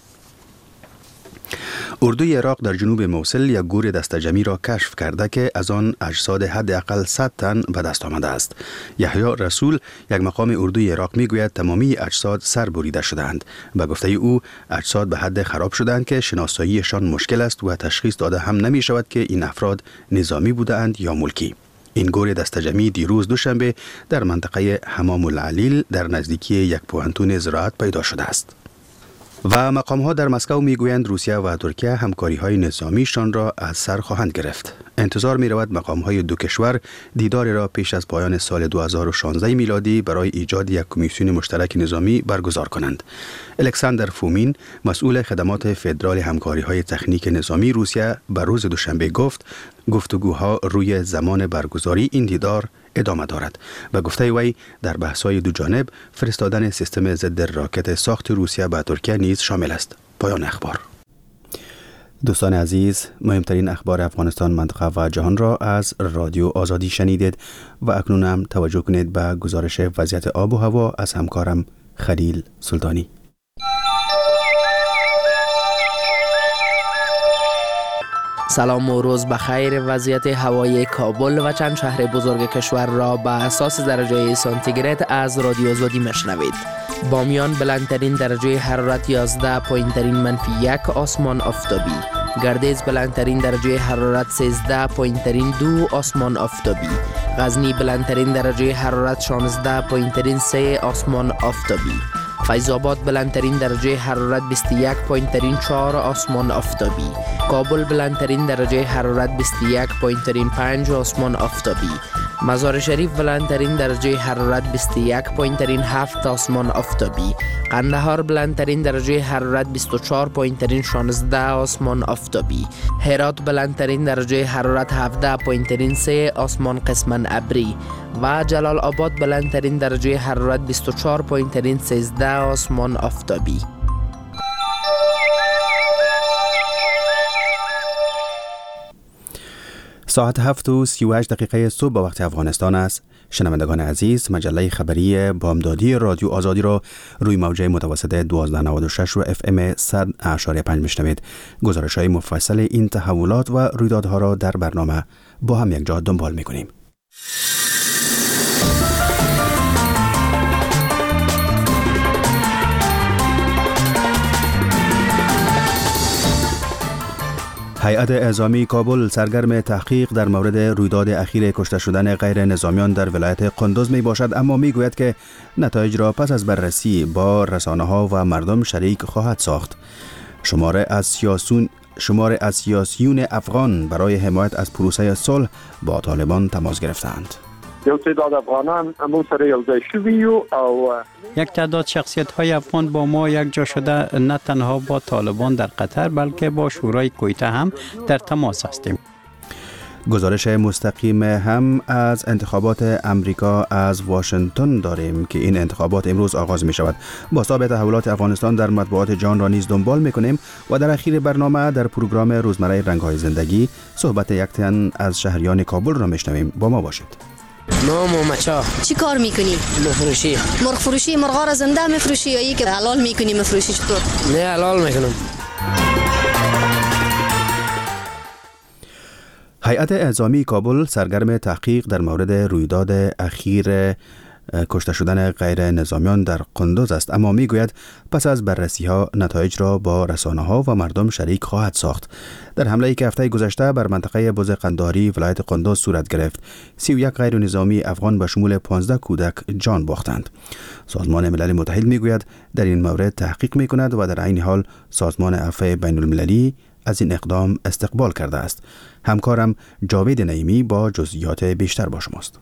اردوی عراق در جنوب موصل یک گور دسته‌جمعی را کشف کرده که از آن اجساد حداقل 100 تن به دست آمده است. یحیی رسول یک مقام اردوی عراق میگوید تمامی اجساد سر بریده شده‌اند. به گفته او اجساد به حد خراب شدند که شناساییشان مشکل است و تشخیص داده هم نمی شود که این افراد نظامی بودند یا ملکی. این گور دسته‌جمعی دیروز دوشنبه در منطقه حمام العلیل در نزدیکی یک پوهنتون زراعت پیدا شده است. و مقام‌ها در مسکو میگویند روسیه و ترکیه همکاری‌های نظامیشان را از سر خواهند گرفت. انتظار می‌رود مقام‌های دو کشور دیدار را پیش از پایان سال 2016 میلادی برای ایجاد یک کمیسیون مشترک نظامی برگزار کنند. الکساندر فومین، مسئول خدمات فدرال همکاری‌های تکنیک نظامی روسیه، به روز دوشنبه گفت گفتگوها روی زمان برگزاری این دیدار ادامه دارد. و گفته وی در بحث‌های دو جانب فرستادن سیستم ضد راکت ساخت روسیه به ترکیه نیز شامل است. پایان اخبار. دوستان عزیز، مهمترین اخبار افغانستان، منطقه و جهان را از رادیو آزادی شنیدید و اکنون هم توجه کنید به گزارش وضعیت آب و هوا از همکارم خلیل سلطانی. سلام و روز بخیر. وضعیت هوای کابل و چند شهر بزرگ کشور را به اساس درجه سانتیگراد از رادیو آزادی مشنوید. بامیان بلندترین درجه حرارت 11، پایینترین -1 آسمان آفتابی. گردیز بلندترین درجه حرارت 13، پایینترین 2 آسمان آفتابی. غزنی بلندترین درجه حرارت 16، پایینترین 3 آسمان آفتابی. فیض آباد بلندترین درجه حرارت 21، پایینترین 4 آسمان آفتابی. کابل بلندترین درجه حرارت 21، پایینترین 5 آسمان آفتابی. مزار شریف بلندترین درجه حرارت 21، پایینترین 7 آسمان آفتابی. قندهار بلندترین درجه حرارت 24، پایینترین 16 آسمان آفتابی. هرات بلندترین درجه حرارت 17، پایینترین 3 آسمان قسماً ابری. و جلال آباد بلندترین درجه حرارت 24، پایینترین 13 آسمان آفتابی. ساعت 7:38 صبح به وقت افغانستان است. شنوندگان عزیز، مجله خبری بامدادی رادیو آزادی را روی موجه متوسط 1296 و FM 100.5 میشنوید. گزارش‌های مفصل این تحولات و رویدادها را در برنامه با هم یک جا دنبال می‌کنیم. هیئت اعزامی کابل سرگرم تحقیق در مورد رویداد اخیر کشته شدن غیر نظامیان در ولایت قندوز می باشد، اما می گوید که نتایج را پس از بررسی با رسانه‌ها و مردم شریک خواهد ساخت. شماره از سیاسیون افغان برای حمایت از پروسه صلح با طالبان تماس گرفتند. یو تعداد افغانان همون سره یوځای شوي او یک تعداد شخصیت‌های افغان با ما یک جا شده نه تنها با طالبان در قطر بلکه با شورای کویته هم در تماس هستیم. گزارش مستقیم هم از انتخابات امریکا از واشنگتن داریم که این انتخابات امروز آغاز می شود. بازتاب تحولات افغانستان در مطبوعات جهان را نیز دنبال می کنیم و در اخیر برنامه در پروگرام روزمره رنگ‌های زندگی صحبت یک تن از شهریان کابل را میشنویم. با ما باشید. نام مچا چی کار میکنی؟ مفروشی. مرغ فروشی، مرغا را زنده میفروشی یا که حلال میکنی مفروشی چطور؟ نه حلال میکنم. هیئت اعزامی کابل سرگرم تحقیق در مورد رویداد اخیر کشته شدن غیر نظامیان در قندوز است، اما میگوید پس از بررسی ها نتایج را با رسانه ها و مردم شریک خواهد ساخت. در حمله ای که هفته گذشته بر منطقه بز قنداری ولایت قندوز صورت گرفت، 31 غیر نظامی افغان به شمول 15 کودک جان باختند. سازمان ملل متحد میگوید در این مورد تحقیق میکند و در عین حال سازمان عفو بین المللی از این اقدام استقبال کرده است. همکارم جاوید نعیمی با جزئیات بیشتر با شماست.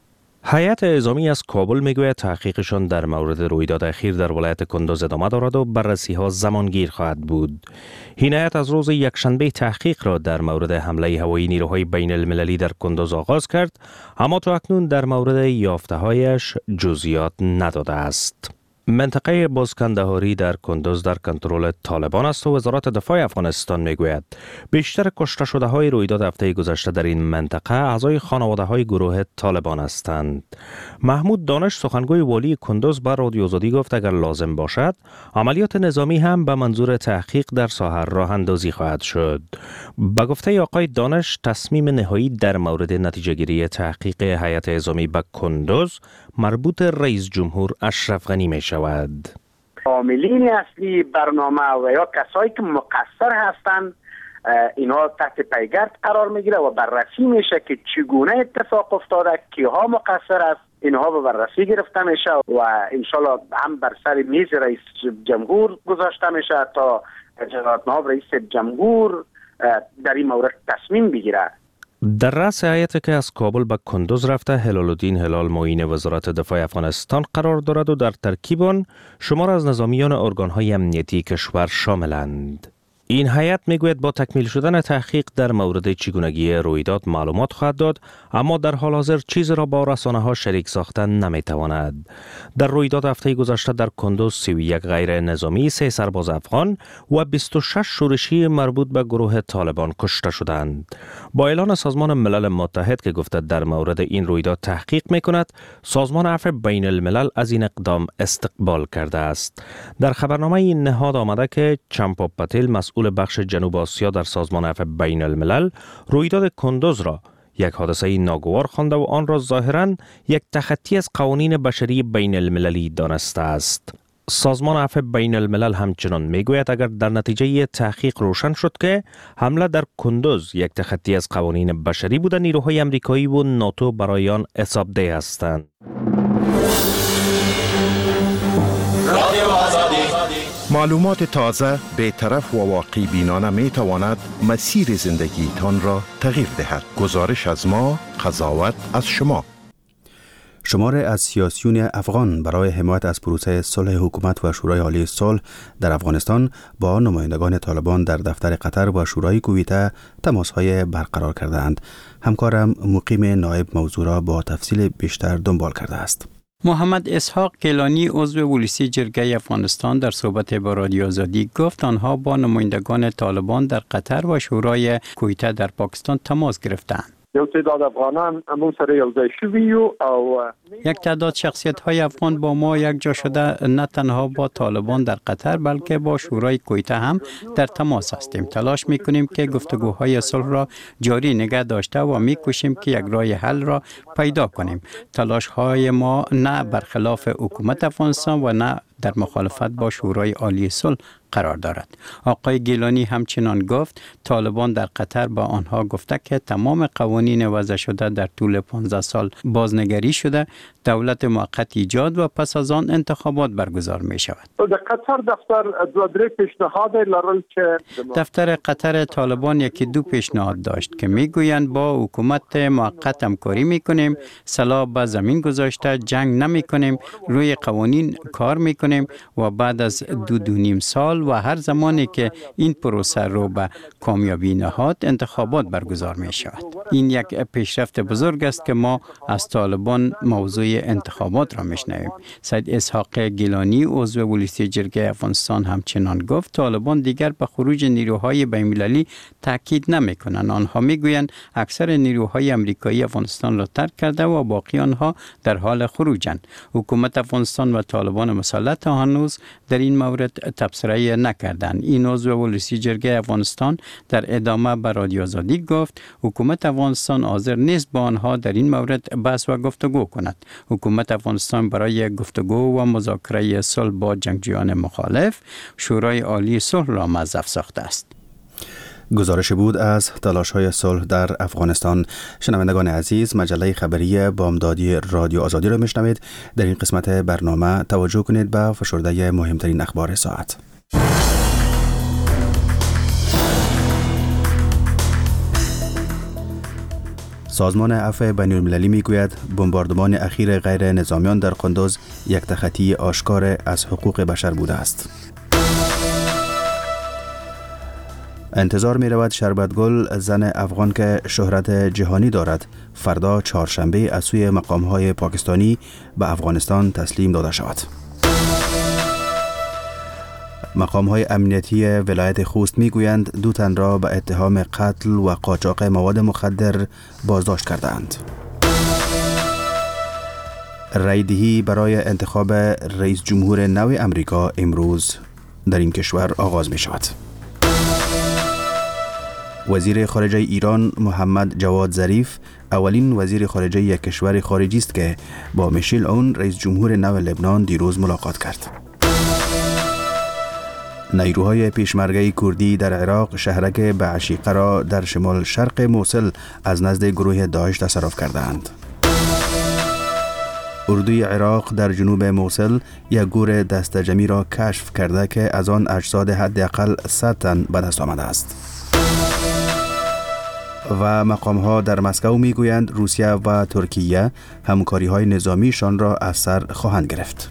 هیئت اعزامی از کابل میگوید تحقیقشان در مورد رویداد اخیر در ولایت کندوز ادامه دارد و بررسی ها زمانگیر خواهد بود. این هیئت از روز یکشنبه تحقیق را در مورد حمله هوایی نیروهای بین المللی در کندوز آغاز کرد، اما تا اکنون در مورد یافته هایش جزئیات نداده است. منطقه بازکندهاری در کندوز در کنترل طالبان است و وزارت دفاع افغانستان میگوید بیشتر کشته شده های رویداد هفته گذشته در این منطقه اعضای خانواده های گروه طالبان هستند. محمود دانش سخنگوی والی کندوز به رادیو آزادی گفت اگر لازم باشد عملیات نظامی هم به منظور تحقیق در ساحه راه اندازی خواهد شد. به گفته آقای دانش تصمیم نهایی در مورد نتیجه گیری تحقیق هیئت اعزامی به کندوز مربوط رئیس جمهور اشرف غنی می شود. عاملین اصلی برنامه و یا کسایی که مقصر هستند اینا تحت پیگرد قرار میگیره و بررسی میشه که چگونه اتفاق افتاده، کیها مقصر است، اینها به بررسی گرفته میشه و انشالله هم بر سر میز رئیس جمهور گذاشته میشه تا جناب رئیس جمهور در این مورد تصمیم بگیره. در رأس هیئتی که از کابل به کندوز رفته هلال الدین هلال معین وزارت دفاع افغانستان قرار دارد و در ترکیب آن شمار از نظامیان ارگان‌های امنیتی کشور شاملند. این هیئت میگوید با تکمیل شدن تحقیق در مورد چگونگی رویداد معلومات خواهد داد، اما در حال حاضر چیز را با رسانه‌ها شریک ساختن نمیتواند. در رویداد هفته گذشته در کندوز 31 غیر نظامی، 3 سرباز افغان و 26 شورشی مربوط به گروه طالبان کشته شدند. با اعلان سازمان ملل متحد که گفته در مورد این رویداد تحقیق میکند، سازمان عفو بین الملل از این اقدام استقبال کرده است. در خبرنامه این نهاد آمده که چمپا پتیل مسئول بخش جنوب آسیا در سازمان عفو بین الملل رویداد کندوز را یک حادثه ناگوار خوانده و آن را ظاهراً یک تخطی از قوانین بشری بین المللی دانسته است. سازمان عفو بین الملل همچنان میگوید اگر در نتیجه تحقیق روشن شد که حمله در کندوز یک تخطی از قوانین بشری بوده، نیروهای امریکایی و ناتو برای آن حسابدهی هستند. معلومات تازه، بی‌طرف و واقعی بینانه می تواند مسیر زندگی تان را تغییر دهد. گزارش از ما، قضاوت از شما. شمار از سیاسیون افغان برای حمایت از پروسه صلح حکومت و شورای عالی صلح در افغانستان با نمایندگان طالبان در دفتر قطر و شورای کویته تماس‌های برقرار کردند. همکارم مقیم نایب موضوع را با تفصیل بیشتر دنبال کرده است. محمد اسحاق گیلانی عضو ولسی جرگه افغانستان در صحبت با رادیو آزادی گفت آنها با نمایندگان طالبان در قطر و شورای کویته در پاکستان تماس گرفتند. یو تعداد افغانان همون سره یوځای شوي او یک تعداد شخصیت‌های افغان با ما یک جا شده نه تنها با طالبان در قطر بلکه با شورای کویته هم در تماس هستیم. تلاش می‌کنیم که گفتگوهای صلح را جاری نگه داشته و می‌کوشیم که یک راه حل را پیدا کنیم. تلاش‌های ما نه برخلاف حکومت افغانستان و نه در مخالفت با شورای عالی صلح قرار دارد. آقای گیلانی همچنان گفت طالبان در قطر با آنها گفته که تمام قوانین وضع شده در طول 15 سال بازنگری شده، دولت موقت ایجاد و پس از آن انتخابات برگزار می شود. در قطر دفتر قطر طالبان یکی دو پیشنهاد داشت که میگویند با حکومت موقت همکاری میکنیم، سلاح به زمین گذاشته، جنگ نمی کنیم، روی قوانین کار میکنیم و بعد از 2.5 سال و هر زمانی که این پروسه رو به کامیابی نهاد انتخابات برگزار می شود. این یک پیشرفت بزرگ است که ما از طالبان موضوع انتخابات را میشنویم. سید اسحاق گیلانی عضو ولایت جرگه افغانستان همچنان گفت طالبان دیگر به خروج نیروهای بین‌المللی تاکید نمی‌کنند. آنها میگویند اکثر نیروهای آمریکایی افغانستان را ترک کرده و باقی آنها در حال خروجند. حکومت افغانستان و طالبان مسلح تا هنوز در این مورد تبصره نکردند. این عضو ولایت جرگه افغانستان در ادامه به رادیو آزادی گفت حکومت افغانستان حاضر نیست با آنها در این مورد بحث و گفتگو کند. حکومت افغانستان برای گفتگو و مذاکره صلح با جنگجویان مخالف شورای عالی صلح را موظف ساخته است. گزارش بود از تلاش‌های صلح در افغانستان. شنوندگان عزیز، مجله خبری بامدادی رادیو آزادی را میشنوید. در این قسمت برنامه توجه کنید به فشرده مهمترین اخبار ساعت. سازمان عفو بین‌المللی میگوید بمباردمان اخیر غیر نظامیان در قندوز یک تخطی آشکار از حقوق بشر بوده است. انتظار می رود شربتگل، زن افغان که شهرت جهانی دارد، فردا چهارشنبه از سوی مقام‌های پاکستانی به افغانستان تسلیم داده شود. مقام‌های امنیتی ولایت خوست می‌گویند 2 تن را به اتهام قتل و قاچاق مواد مخدر بازداشت کردند. رایدهی برای انتخاب رئیس جمهور نو امریکا امروز در این کشور آغاز می شود. وزیر خارجه ایران محمد جواد ظریف اولین وزیر خارجه یک کشور خارجی است که با میشل اون رئیس جمهور نو لبنان دیروز ملاقات کرد. نیروهای پیشمرگه کردی در عراق شهرک بعشیقه را در شمال شرق موصل از نزد گروه داعش تصرف کردند. اردوی عراق در جنوب موصل یک گور دستجمعی را کشف کرده که از آن اجساد حداقل 100 تن به دست آمده است. و مقام‌ها در مسکو میگویند روسیه و ترکیه همکاری‌های نظامیشان را از سر خواهند گرفت.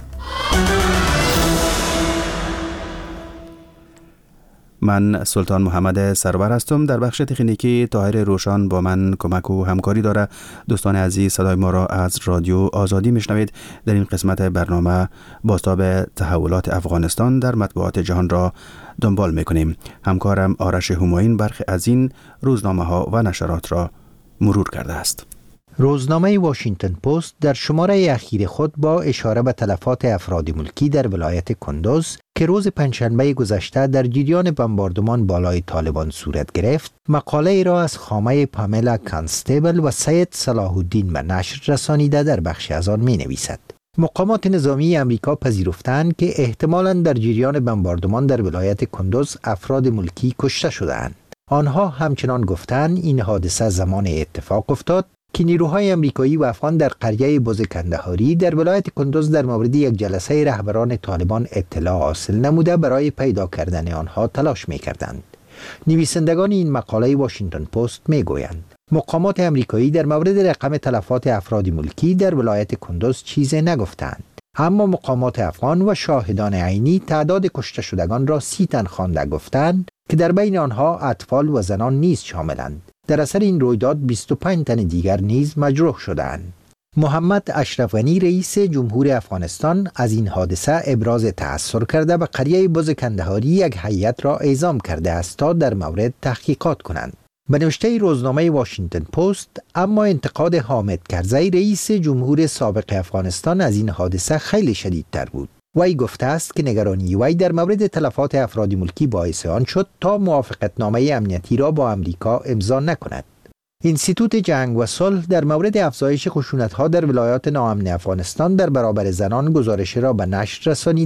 من سلطان محمد سرور هستم. در بخش تکنیکی طاهر روشان با من کمک و همکاری داره. دوستان عزیز، صدای ما را از رادیو آزادی میشنوید. در این قسمت برنامه بازتاب تحولات افغانستان در مطبوعات جهان را دنبال میکنیم. همکارم آرش همایون برخی از این روزنامه ها و نشرات را مرور کرده است. روزنامه واشنگتن پست در شماره اخیر خود با اشاره به تلفات افراد ملکی در ولایت کندوز که روز پنجشنبه گذشته در جریان بمباردمان بالای طالبان صورت گرفت، مقاله ای را از خامه پاملا کانستیبل و سید صلاح الدین به نشر رسانیده در بخش از آن می نویسد. مقامات نظامی امریکا پذیرفتند که احتمالاً در جریان بمباردمان در ولایت کندوز افراد ملکی کشته شدند. آنها همچنان گفتند این حادثه زمان اتفاق افتاد که نیروهای امریکایی و افغان در قریه بز کندهاری در ولایت کندوز در مورد یک جلسه رهبران طالبان اطلاع حاصل نموده برای پیدا کردن آنها تلاش می‌کردند. نویسندگان این مقاله واشنگتن پست می‌گویند مقامات امریکایی در مورد رقم تلفات افراد ملکی در ولایت کندوز چیزی نگفتند، اما مقامات افغان و شاهدان عینی تعداد کشته شدگان را 30 تن خوانده گفتند که در بین آنها اطفال و زنان نیز شاملند. در اثر این رویداد 25 تن دیگر نیز مجروح شدند. محمد اشرف غنی رئیس جمهور افغانستان از این حادثه ابراز تأثر کرده به قریه بز کندهاری یک هیئت را اعزام کرده است تا در مورد تحقیقات کنند. به نوشته روزنامه واشنگتن پست، اما انتقاد حامد کرزی رئیس جمهور سابق افغانستان از این حادثه خیلی شدیدتر بود. وی گفته است که نگرانی وی در مورد تلفات افراد ملکی باعث آن شد تا موافقتنامه امنیتی را با امریکا امضا نکند. انستیتوت جنگ و صلح در مورد افزایش خشونت‌ها در ولایات ناامن افغانستان در برابر زنان گزارش را به نشر رسانیده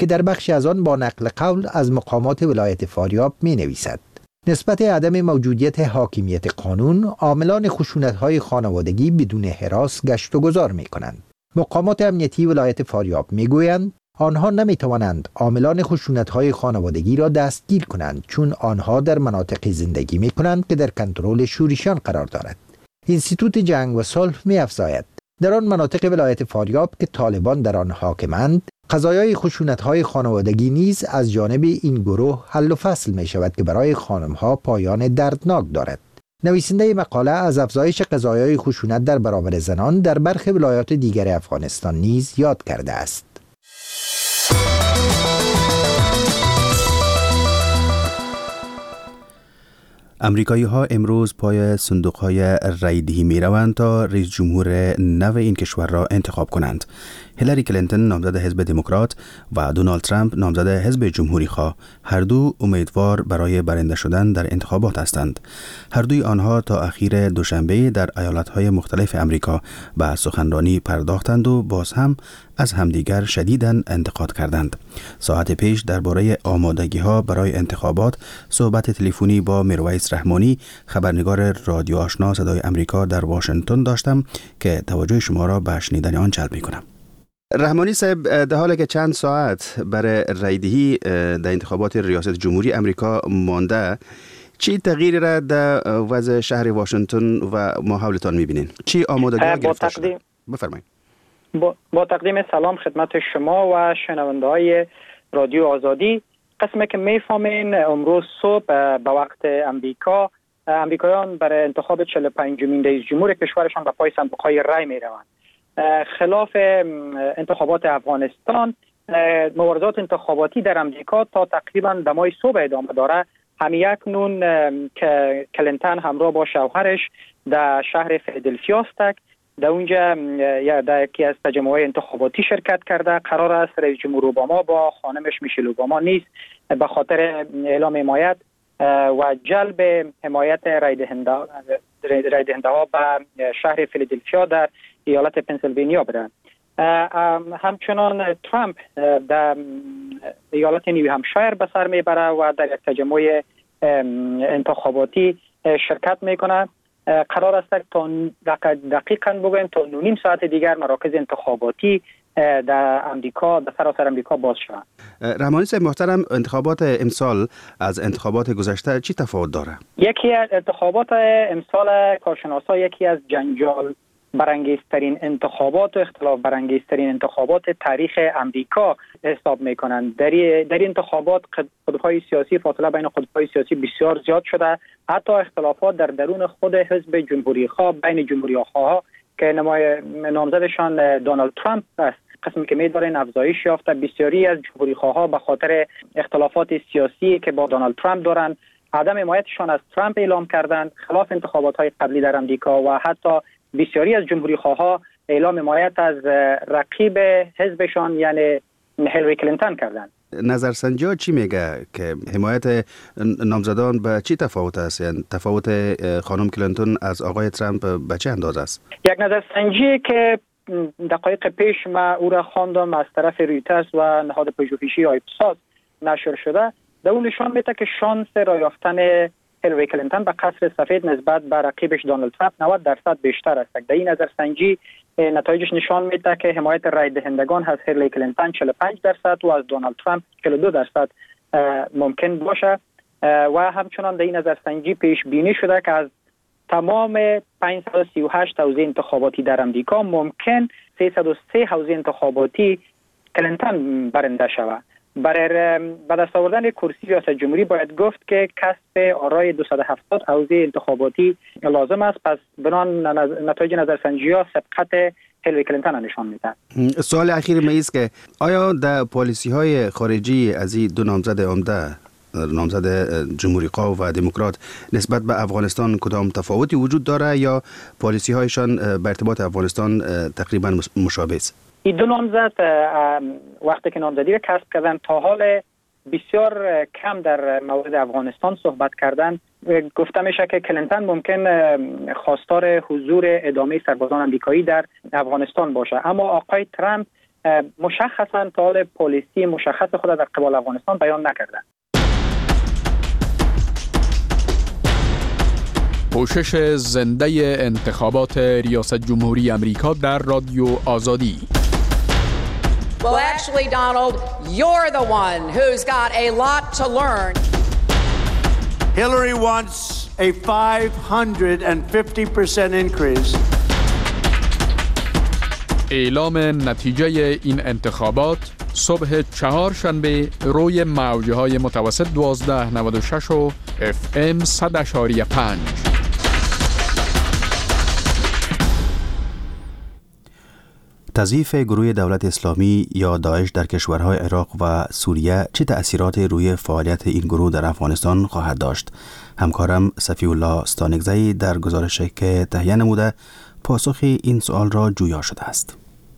که در بخشی از آن با نقل قول از مقامات ولایت فاریاب می نویسد: نسبت عدم موجودیت حاکمیت قانون، عاملان خشونت‌های خانوادگی بدون هراس گشت و گذار می‌کنند. مقامات امنیتی ولایت فاریاب می‌گویند آنها نمی‌توانند عاملان خشونت‌های خانوادگی را دستگیر کنند چون آنها در مناطقی زندگی می‌کنند که در کنترل شورشیان قرار دارد. اینستیتوت جنگ و صلح می‌افزاید در آن مناطق ولایت فاریاب که طالبان در آن حاکمند، قضایای خشونت‌های خانوادگی نیز از جانب این گروه حل و فصل می‌شود که برای خانم‌ها پایان دردناک دارد. نویسنده مقاله از افزایش قضایای خشونت در برابر زنان در برخی ولایات دیگر افغانستان نیز یاد کرده است. امریکایی ها امروز پای صندوق های رایدهی می روند تا رئیس جمهور نو این کشور را انتخاب کنند. هیلاری کلینتون نامزد حزب دموکرات و دونالد ترامپ نامزد حزب جمهوری خواه هر دو امیدوار برای برنده شدن در انتخابات هستند. هر دوی آنها تا اخیر دوشنبه در ایالت‌های مختلف امریکا به سخنرانی پرداختند و باز هم از همدیگر شدیداً انتقاد کردند. ساعت پیش درباره آمادگی‌ها برای انتخابات صحبت تلفنی با میرویس رحمانی، خبرنگار رادیو آشنا صدای امریکا در واشنگتن داشتم که توجه شما را به شنیدن آن جلب می‌کنم. رحمانی صاحب، در حالی که چند ساعت برای رایدهی در انتخابات ریاست جمهوری امریکا مانده، چی تغییری را در وضع شهر واشنگتن و ما حولتان می‌بینین؟ چی آمادگی‌ها گرفته شده؟ بفرمایید. با تقدیم سلام خدمت شما و شنونده‌های رادیو آزادی. قسمی که میفهمین امروز صبح به وقت امریکایان برای انتخاب 45مین رئیس جمهور کشورشان به پای صندوق‌های رای می‌روند. خلاف انتخابات افغانستان، مبارزات انتخاباتی در امریکا تا تقریبا دمای صبح ادامه داره. همیکنون که کلینتون همراه با شوهرش در شهر فیلادلفیا است، در اونجا در یکی از تجمعات انتخاباتی شرکت کرده. قرار است رئیس جمهور اوباما با خانمش میشل اوباما نیز به خاطر اعلام حمایت و جلب حمایت رای دهنده ها به شهر فیلادلفیا در ایالت پنسیلوانیا برند. همچنان ترامپ در ایالت نیو همشایر به سر میبره و در یک تجمع انتخاباتی شرکت میکنه. قرار است تا دقیقاً بگویم تا 9.5 ساعت دیگر مراکز انتخاباتی در امریکا، در سراسر امریکا باز شوند. رحمانی صاحب محترم، انتخابات امسال از انتخابات گذشته چی تفاوت داره؟ یکی از انتخابات امسال کارشناسا یکی از جنجال برانگیزترین انتخابات و اختلاف برانگیزترین انتخابات تاریخ امریکا حساب میکنند. در انتخابات قطب‌های سیاسی، فاصله بین قطب‌های سیاسی بسیار زیاد شده. حتی اختلافات در درون خود حزب جمهوری خواه بین جمهوری خواها که نامزدشان دونالد ترامپ است، قسمی که می‌دارن افزایش یافته. بسیاری از جمهوری خواها به خاطر اختلافات سیاسی که با دونالد ترامپ دارند عدم حمایتشان از ترامپ اعلام کردند، خلاف انتخابات‌های قبلی در امریکا، و حتی بسیاری از جمهوری خواها اعلام حمایت از رقیب حزبشان یعنی هیلاری کلینتون کردند. نظرسنجی چی میگه که حمایت نامزدان به چی تفاوت است؟ یعنی تفاوت خانم کلینتون از آقای ترامپ به چه اندازه است؟ یک نظرسنجی که دقایق پیش ما او را خواندم از طرف رویترز و نهاد پژوهشی آیپساس نشر شده، در اون نشان میده که شانس رای یافتن هیلاری کلینتون به قصر سفید نسبت به رقیبش دونالد ترامپ 90% بیشتر است. در این نظرسنجی نتایجش نشان میده که حمایت رای دهندگان از هیلاری کلینتون 45% و از دونالد ترامپ 42% ممکن باشه. و همچنان در این نظرسنجی پیش بینی شده که از تمام 538 حوزه انتخاباتی در امریکا ممکن 303 حوزه انتخاباتی کلینتون برنده شود. برای به دست آوردن کرسی ریاست جمهوری باید گفت که کسب آرای 270 حوزه انتخاباتی لازم است. پس بنان نتایج نظرسنجی‌ها سبقت هیلاری کلینتون نشان میدن. سوال اخیر من است که آیا در پالیسی‌های خارجی از این دو نامزد عمده، نامزد جمهوری خواه و دموکرات، نسبت به افغانستان کدام تفاوتی وجود داره یا پالیسی‌هایشان به ارتباط افغانستان تقریبا مشابه است؟ این دو نامزد وقتی که نامزدی را کسب کردن تا حال بسیار کم در مورد افغانستان صحبت کردن. گفته میشه که کلینتون ممکن خواستار حضور ادامه سربازان آمریکایی در افغانستان باشه، اما آقای ترامپ مشخصا تا حال پالیسی مشخص خود در قبال افغانستان بیان نکردند. پوشش زنده انتخابات ریاست جمهوری امریکا در رادیو آزادی. Well, actually, Donald, you're the one who's got a lot to learn. Hillary wants a 550% increase. اعلام نتیجه این انتخابات صبح چهارشنبه روی موجهای متوسط 1296 و FM 100.5. تضعیف گروه دولت اسلامی یا داعش در کشورهای عراق و سوریه چه تأثیرات روی فعالیت این گروه در افغانستان خواهد داشت؟ همکارم صفی الله ستانکزی در گزارشی که تهیه نموده پاسخ این سوال را جویا شده است.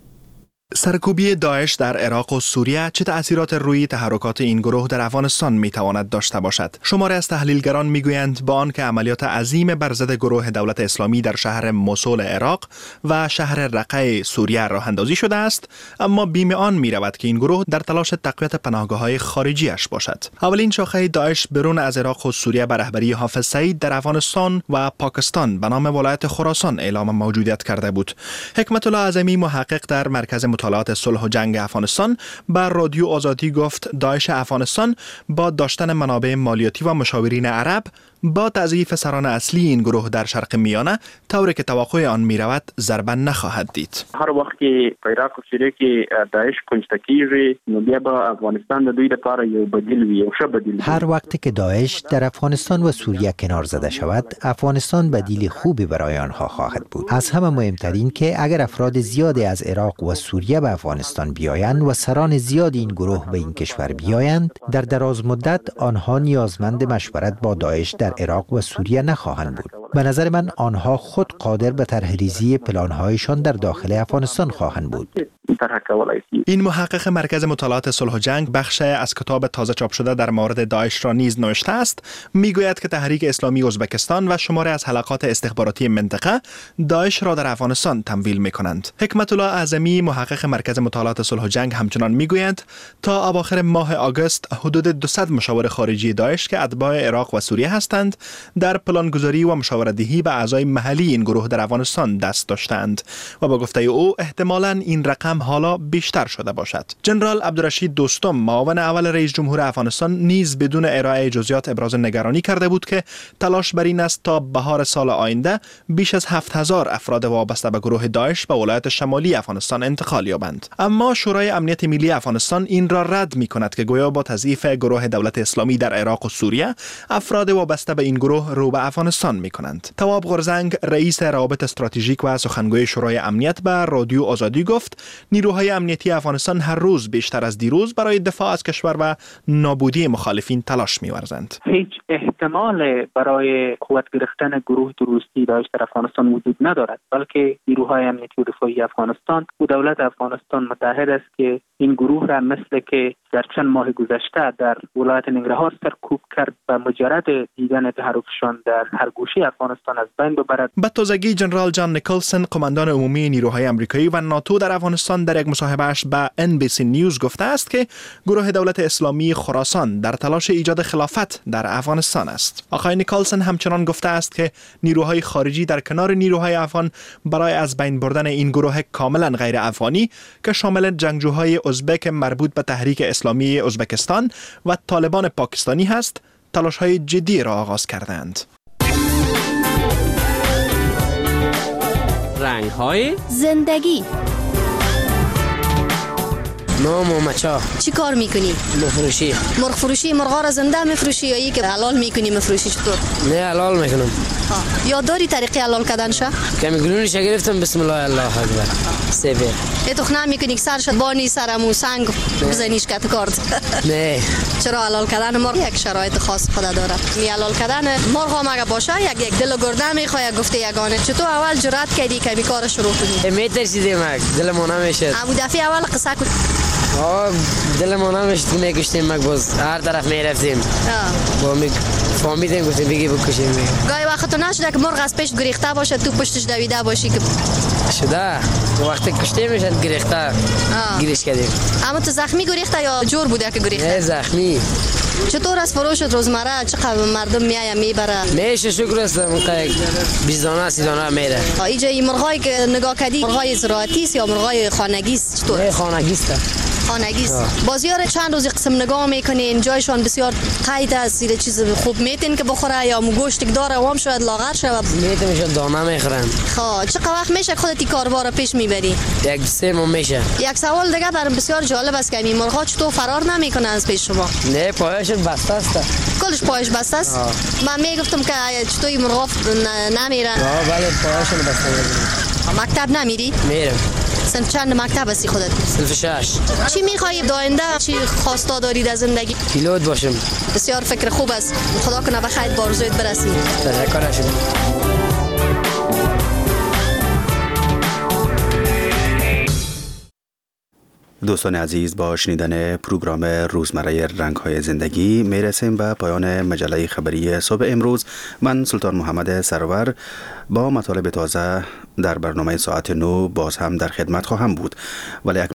سرکوبی داعش در عراق و سوریه چه تأثیرات روی تحرکات این گروه در افغانستان میتواند داشته باشد؟ شماری از تحلیلگران میگویند با آنکه عملیات عظیم بر ضد گروه دولت اسلامی در شهر موصل عراق و شهر رقه سوریه راه اندازی شده است، اما بیم آن میرود که این گروه در تلاش تقویت پناهگاه‌های خارجیش باشد. اولین شاخه داعش برون از عراق و سوریه به رهبری حافظ سعید در افغانستان و پاکستان به نام ولایت خراسان اعلام موجودیت کرده بود. حکمت الله اعظمی محقق در مرکز مطالعات صلح و جنگ افغانستان بر رادیو آزادی گفت داعش افغانستان با داشتن منابع مالیاتی و مشاورین عرب با تضعیف سران اصلی این گروه در شرق میانه طوری که توقع آن میرود ضربه نخواهد دید. هر وخت که عراق و سوریه کې داعش کنجکاوی نو بیا با افغانستان د دوی لپاره یو بدیل وي او ښه بدیل. هر وقت که داعش در افغانستان و سوریه کنار زده شود، افغانستان بدیل خوبی برای آنها خواهد بود. از همه مهمترین که اگر افراد زیادی از عراق و سوریه به افغانستان بیایند و سران زیادی این گروه به این کشور بیایند، در دراز مدت آنها نیازمند مشورت با داعش در عراق و سوریه نخواهند بود. به نظر من آنها خود قادر به طرح‌ریزی پلان‌هایشان در داخل افغانستان خواهند بود. این محقق مرکز مطالعات صلح و جنگ بخش از کتاب تازه چاپ شده در مورد داعش را نیز نوشته است. میگوید که تحریک اسلامی ازبکستان و شماری از حلقات استخباراتی منطقه داعش را در افغانستان تمویل می‌کنند. حکمت الله اعظمی محقق مرکز مطالعات صلح و جنگ همچنان میگویند تا اواخر ماه آگوست حدود 200 مشاور خارجی داعش که اتباع عراق و سوریه هستند در پلانگذاری و مشاوره‌دهی به اعضای محلی این گروه در افغانستان دست داشتند و با گفته او احتمالاً این رقم حالا بیشتر شده باشد. جنرال عبدالرشید دوستم معاون اول رئیس جمهور افغانستان نیز بدون ارائه جزئیات ابراز نگرانی کرده بود که تلاش بر این است تا بهار سال آینده بیش از 7000 افراد وابسته به گروه داعش به ولایت شمالی افغانستان انتقال یابند. اما شورای امنیت ملی افغانستان این را رد می‌کند که گویا با تضعیف گروه دولت اسلامی در عراق و سوریه افراد وابسته به این گروه رو به افغانستان می‌کنند. تواب غرزنگ رئیس روابط استراتژیک و سخنگوی شورای امنیت به رادیو آزادی گفت نیروهای امنیتی افغانستان هر روز بیشتر از دیروز برای دفاع از کشور و نابودی مخالفین تلاش می‌ورزند. هیچ احتمال برای قوت گرفتن گروه تروریستی داعش در افغانستان وجود ندارد، بلکه نیروهای امنیتی و دفاعی افغانستان و دولت افغانستان متحد است که این گروه را مثل که در چند ماه گذشته در ولایت ننگرهار سرکوب کرد و مجرد دیدن تحرکشان در هر گوشه افغانستان از بین ببرد. به تازگی جنرال جان نیکلسن قماندان عمومی نیروهای آمریکایی و ناتو در افغانستان در یک مصاحبه‌اش به NBC نیوز گفته است که گروه دولت اسلامی خراسان در تلاش ایجاد خلافت در افغانستان است. آقای نیکلسن همچنان گفته است که نیروهای خارجی در کنار نیروهای افغان برای از بین بردن این گروه کاملا غیر افغانی که شامل جنگجوهای ازبک مربوط به تحریک اسلامی ازبکستان و طالبان پاکستانی هست، تلاش‌های جدی را آغاز کردند. رنگ‌های زندگی. ماما مچا چی کار میکنی؟ مفروشی. مرغ فروشی؟ مرغا را زنده میفروشی یا ای که حلال میکنی مفروشی چطور؟ نه حلال میکنم. یا داری طریقه حلال کردنش؟ کمی گلونش گرفتم بسم الله الله اکبر. سیبه. ای تو خنا میکنی که سرش بانی سرمو سنگ بزنیش کت کارد. نه. چرا حلال کردن مرغ یک شرایط خاص خود داره. می حلال کردن مرغ مگه باشه یک دل گرده میخواد گفته یگانه. چطور اول جرأت کردی که کار شروع کنی؟ میترسیدم دلمون نمیشه. ابو دفعه اول قصه دل ما نمیشد میکشتیم مگبوز هر طرف میرفتیم با فهمیدیم گفتیم بگی بکشیم. گاهی وقت نشده که مرغ از پیش گریخته باشه تو پشتش دویده باشی که شده وقتی کشته میشد گریخته گیرش کردیم. اما تو زخمی گریخته یا جور بوده که گریخته؟ نه زخمی. چطور از فروشت روزمره چقدر مردم میایه میبره؟ میشه شکر است 20 دانه 30 دانه میره. اینجا این مرغایی که نگاه کردی مرغای زراعتی است یا مرغای خانگی است؟ چطور؟ خانگی است. خانگی است. بازیار چند روز قسم نگاه میکنین جایشان بسیار قید است زیر چیز خوب میتین که بخوره یا گوشت که داره وام شاید لاغر شود میتین میشه دانه میخورن. خب چقدر وقت میشه خودت این کاربار پیش میبری؟ 1-3 ماه میشه. یک سوال دیگه برام بسیار جالب است که این مرغا چطور فرار نمیکنن از پیش شما؟ نه پایشون بسته است. کلش پایش بسته است؟ من میگفتم که چطور این مرغا نمیرن؟ بله پایشون بسته است. مکتب نمیری؟ میرم. صنف چند مکتب هستی خودت؟ صنف 6. چی میخوایی داینده؟ چی خواستا داری در زندگی؟ پیلوت باشم. بسیار فکر خوب است. خدا کنه به خیر به آرزویت برسی. تشکر شما. دوستان عزیز با شنیدن پروگرام روزمره رنگ‌های زندگی میرسیم به پایان مجله خبری صبح امروز. من سلطان محمد سرور با مطالب تازه در برنامه ساعت 9 باز هم در خدمت خواهم بود. ولی